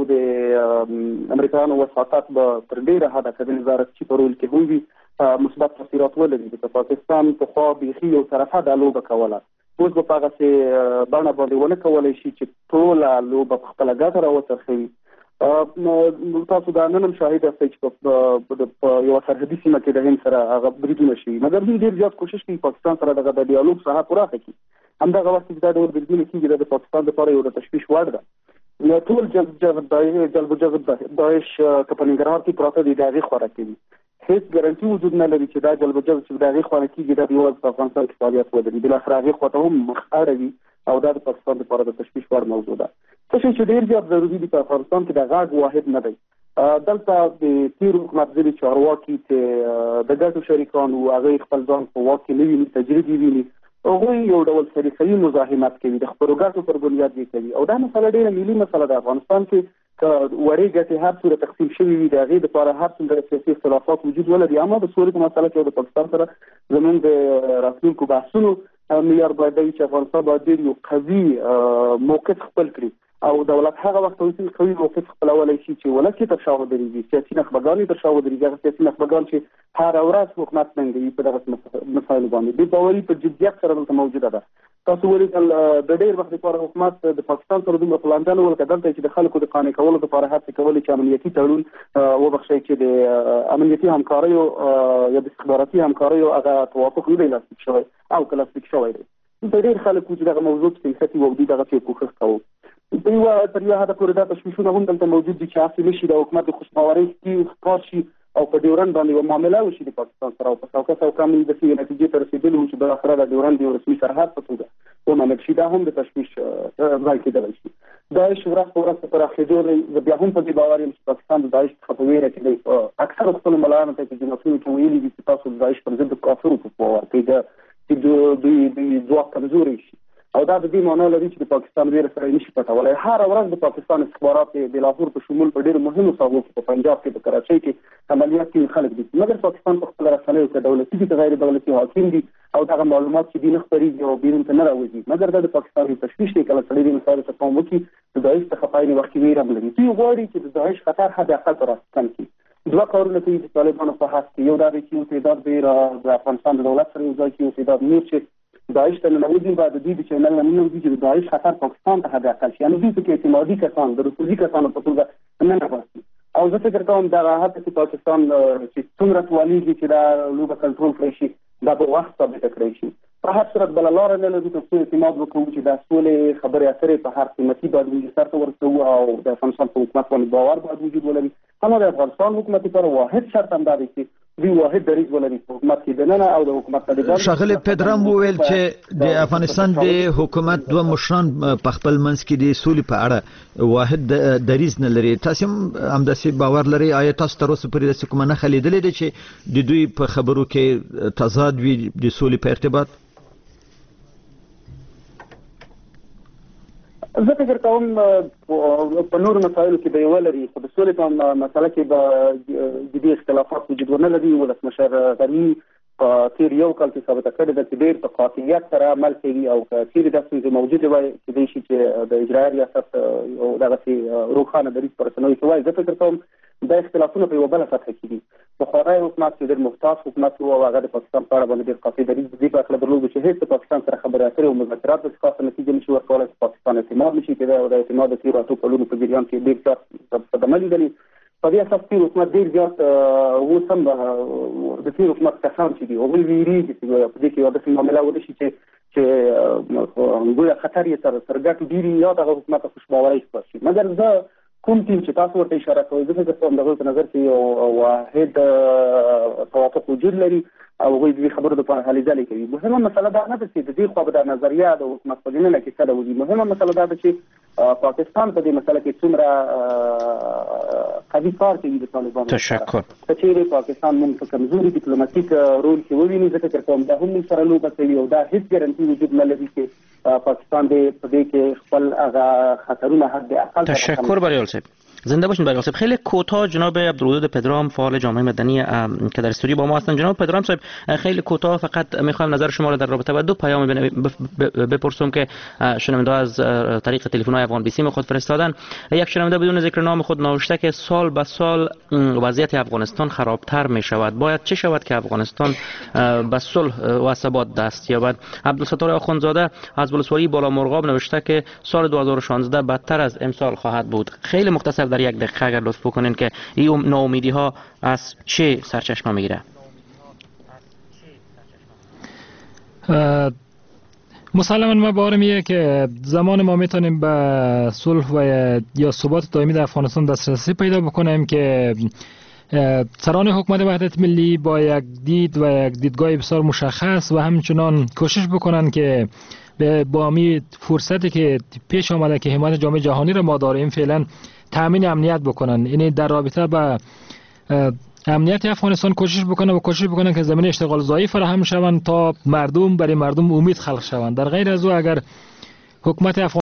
د امریکایانو وساطت به تر ډېره حده که د نظارتچي په رول کې هم وي مثبت تاثیرات ولري. د پاکستان پخوا بیخي یو طرفه دا لوبه کوله، اوس به په هغسې بڼه باندې ونه کولی شي چې ټوله لوبه په خپله ګټه راوڅرخوي. تاسو دا نن هم شاهد یاستئ چې په یوه سرحدي سیمه کې د هند سره هغه بریدونه شوي، مګر دوی ډېر زیات کوشش کوي پاکستان سره دغه د ډیالوګ ساحه پراخه کړي. همدغه وخت چې دا ډول بریدونه کېږي دا د پاکستان لپاره یو د تشویش وړ ده. ټول جلب جلب جذب داعش که په ننګرهار کې پراته دي د هغې خوا راکوي، هیڅ ګارنټي وجود نه لري چې دا جلب جذب چې د هغې خوا نه کېږي دا یوازې په افغانستان کې فعالیت ولري، بالاخره هغې خوا ته هم مخ اړوي او دا د پاکستان لپاره د تشویش وړ موضوع ده. څه شی چې ډېر زیات ضروري دي په افغانستان کې د غږ واحد نه دی. دلته د تېرو حکومت ځینې چارواکي چې د ګټو شریکان وو هغوی خپل ځان په واک کې نه ویني، تجربې ویني، هغوی یو ډول سریسوي مزاحمت کوي، د خپلو ګټو پر بنیاد یې کوي او دا مسله ډېره ملي مسله ده. افغانستان کې که وړې ګټې هر څومره تقسیم شوي وي د هغې دپاره هر څومره سیاسي اختلافات وجود ولري، اما د سولې په مسله کې او د پاکستان سره زموږ د راتلونکو بحثونو معیار باید دا وي چې افغانستان باید ډېر یو قوي موقف خپل کړي او دولت هغه وخت ورته قوي موقف خپلولی شي چې ولس یې تر شا ودرېږي، سیاسي نخبګان یې تر شا ودرېږي، هغه سیاسي نخبګان چې هره ورځ حکومت ننګوي په دغسې مسایلو باندې. بې باوري په جدیت سره دلته موجوده ده. تاسو ولیدل د ډېر وخت لپاره حکومت د پاکستان سره دومره په لانجه نه ول، که دلته چې د خلکو د قانع کولو لپاره هڅې کولې چې امنیتي تړون وبخښئ چې د امنیتي همکاریو یا د استخباراتي همکاریو هغه توافق نه دی لاسلیک شوی او که لاسلیک شوی دی. دلته ډېر خلک وو چې دغه موضوع چې نښتي وو او دوی دغسې یو کوښښ کوو. په یوه تر یوه حده پورې دا تشویشونه هم دلته موجود دي چې هسې نه شي د حکومت د خوشباورۍ ښکار شي او په ډیورنډ باندې یوه معامله وشي د پاکستان سره او په سوکه سوکه موږ داسې یوې نتیجې ته رسېدلي وو چې بالاخره د ډیورنډ یو رسمي سرحد په توګه ومنل شي. دا هم د تشویش ځای کېدلی شي. داعش ورځ په ورځ په پراخېدو دی. زه بیا هم په دې باور یم چې پاکستان د داعش څخه په ویره کې دی. اکثرو خپلو ملایانو ته په جنازو کې ویلي دي چې تاسو د داعش پر ضد کافرو په باور کوئ چې دوی ځواک کمزوری شي او دا د دې معنا لري چې د پاکستان ویره سره یې نشي پټولی. هره ورځ د پاکستان استخبارات د لاهور په شمول په ډېرو مهمو ساحو کې په پنجاب کې په کراچۍ کې عملیات کوي خلک دي، مګر پاکستان په خپله رسنیو کې دولتي دي که غیر دولتي حاکم دي او دغه معلومات چې دي نه خپرېږي او بیرون ته نه راوځي، مګر دا د پاکستان یو تشویش دی. کله سړی دې مسایلو ته پام وکړي د داعش څخه په عین وخت کې ویره هم لري. دوی غواړي چې د داعش خطر حد اقل ته راکم کړي. دوه کارونه کوي د طالبانو په حق کې، یو دا دی چې یو تعداد به د افغانستان د دولت سره یو ځای کړي، یو تعداد نور چې داعش ته ننوځي باید د دوی د چینل نه ننوځي چې د داعش خطر پاکستان ته حد اقل شي، یعنې دوی پکې اعتمادي کسان د رسولي کسانو په توګه نه نباسي. او زه فکر کوم دغه هڅه چې پاکستان چې څومره توانېږي چې دا لوبه کنټرول کړی شي دا به وخت ثابته کړی شي. په هر صورت بله لاره نه لرو تر څو اعتماد وکړو چې دا سولې خبرې اترې په هر قیمتي باید موږ سرته ورسوو او د افغانستان په حکومت باندې باور باید وجود ولري. اما د افغانستان حکومت لپاره واحد شرط هم دا دی چې دوی واحد دریځ ولري په حکومت کې دننه او د حکومت طالبان. ښاغلی پیدرام وویل چې د افغانستان د حکومت دوه مشران په خپل منځ کې د سولې په اړه واحد دریځ نه لري. تاسو هم همداسې باور لرئ؟ آیا تاسو تر اوسه پورې داسې کومه نښه لیدلې ده چې د دوی په خبرو کې تضاد وي د سولې په ارتباط؟ زه فکر کوم په نورو مسایلو کې به یې ولري، خو د سولې په مسله کې به جدي اختلافات وجود ونه لري. ولسمشر غني په تېر یو کال کې ثابته کړې ده چې ډېر په قاطعیت سره عمل کوي او که چېرې دا ستونزې موجودې وای کېدای شي چې د اجرایه ریاست یو دغسې روښانه دریځ په رسنیو کې وایي. زه فکر کوم دا اختلافونه په یوه بله سطحه کې دي. پخوانی حکومت چې ډېر محتاط حکومت و او هغه د پاکستان په اړه باندې ډېر قاطع دریځ د دې په هکله درلود چې هېڅ د پاکستان سره خبرې اترې او مذاکرات د خاصه نتیجه نشي ورکولی، چې پاکستان اعتماد نشي کېدی او د اعتماد د تېرو اتو کلونو په جریان کې ډېر زیات صدمه لیدلي. په دې اساس تېر حکومت ډېر زیات اوس هم د تېر حکومت کسان چې دي هغوی ویرېږي چې په دې کې یوه داسې معامله ونه شي چې چې ګویا خطر یې تر تر ګټو ډېر یا دغه حکومت ته خوشباورۍ خپور شي. مګر زه کوم ټیم چې تاسو ورته اشاره کوئ زه فکر کوم د هغوی په نظر کې یو واحد توافق وجود لري او هغوی د دې خبرو دپاره هلې ځلې کوي. مهمه مسله دا نه ده چې د دې خوا به دا نظریه د حکومت په دننه کې څه ډول وي. مهمه مسله دا ده چې پاکستان په دې مسله کې څومره قوي کار کوي د طالبانو. تشکر. کچېرې پاکستان موږ په کمزوري ډیپلوماټیک رول کې وویني، ځکه چې کوم دا هم سره لوبه کوي او دا هیڅ ګارانټي وجود نه لري چې پاکستان دې په دې کې خپل هغه خطرونه حد اقل. تشکر بریال صاحب. زنده باشین بریال صاحب. خیلی کوتاه جناب عبدالودود پدرام فعال جامعه مدنی که در استودیو با ما هستند. جناب پدرام صاحب خیلی کوتاه فقط میخوایم نظر شما را در رابطه با دو پیام بپرسم که شنونده از طریق تلفن های افغان بی سی خود فرستادن. یک شنونده بدون ذکر نام خود نوشته که سال به سال وضعیت افغانستان خرابتر می شود، باید چه شود که افغانستان به صلح و ثبات دست یابد؟ عبدالستار آخوندزاده از ولسوالی بالا مرغاب نوشته که سال دو هزار و شانزده بدتر از امسال خواهد بود. خیلی مختصر در یک دقیقه اگر لطف بکنین که این ناامیدی ها از چه سرچشمه میگیره؟ مسلما ما بارمیه که زمان ما میتونیم به صلح و یا ثبات دائمی در افغانستان دسترسی پیدا بکنیم که سران حکومت وحدت ملی با یک دید و یک دیدگاه بسیار مشخص و همچنان کوشش بکنن که با می فرصتی که پیش آمده که حمایت جامعه جهانی را ما داریم فعلا تامین امنیت بکنن، یعنی در رابطه با امنیت افغانستان کوشش بکنن و کوشش بکنن که زمین اشتغال زایی فراهم شوند تا مردم برای مردم امید خلق شوند. در غیر از او اگر حکومت افغانستان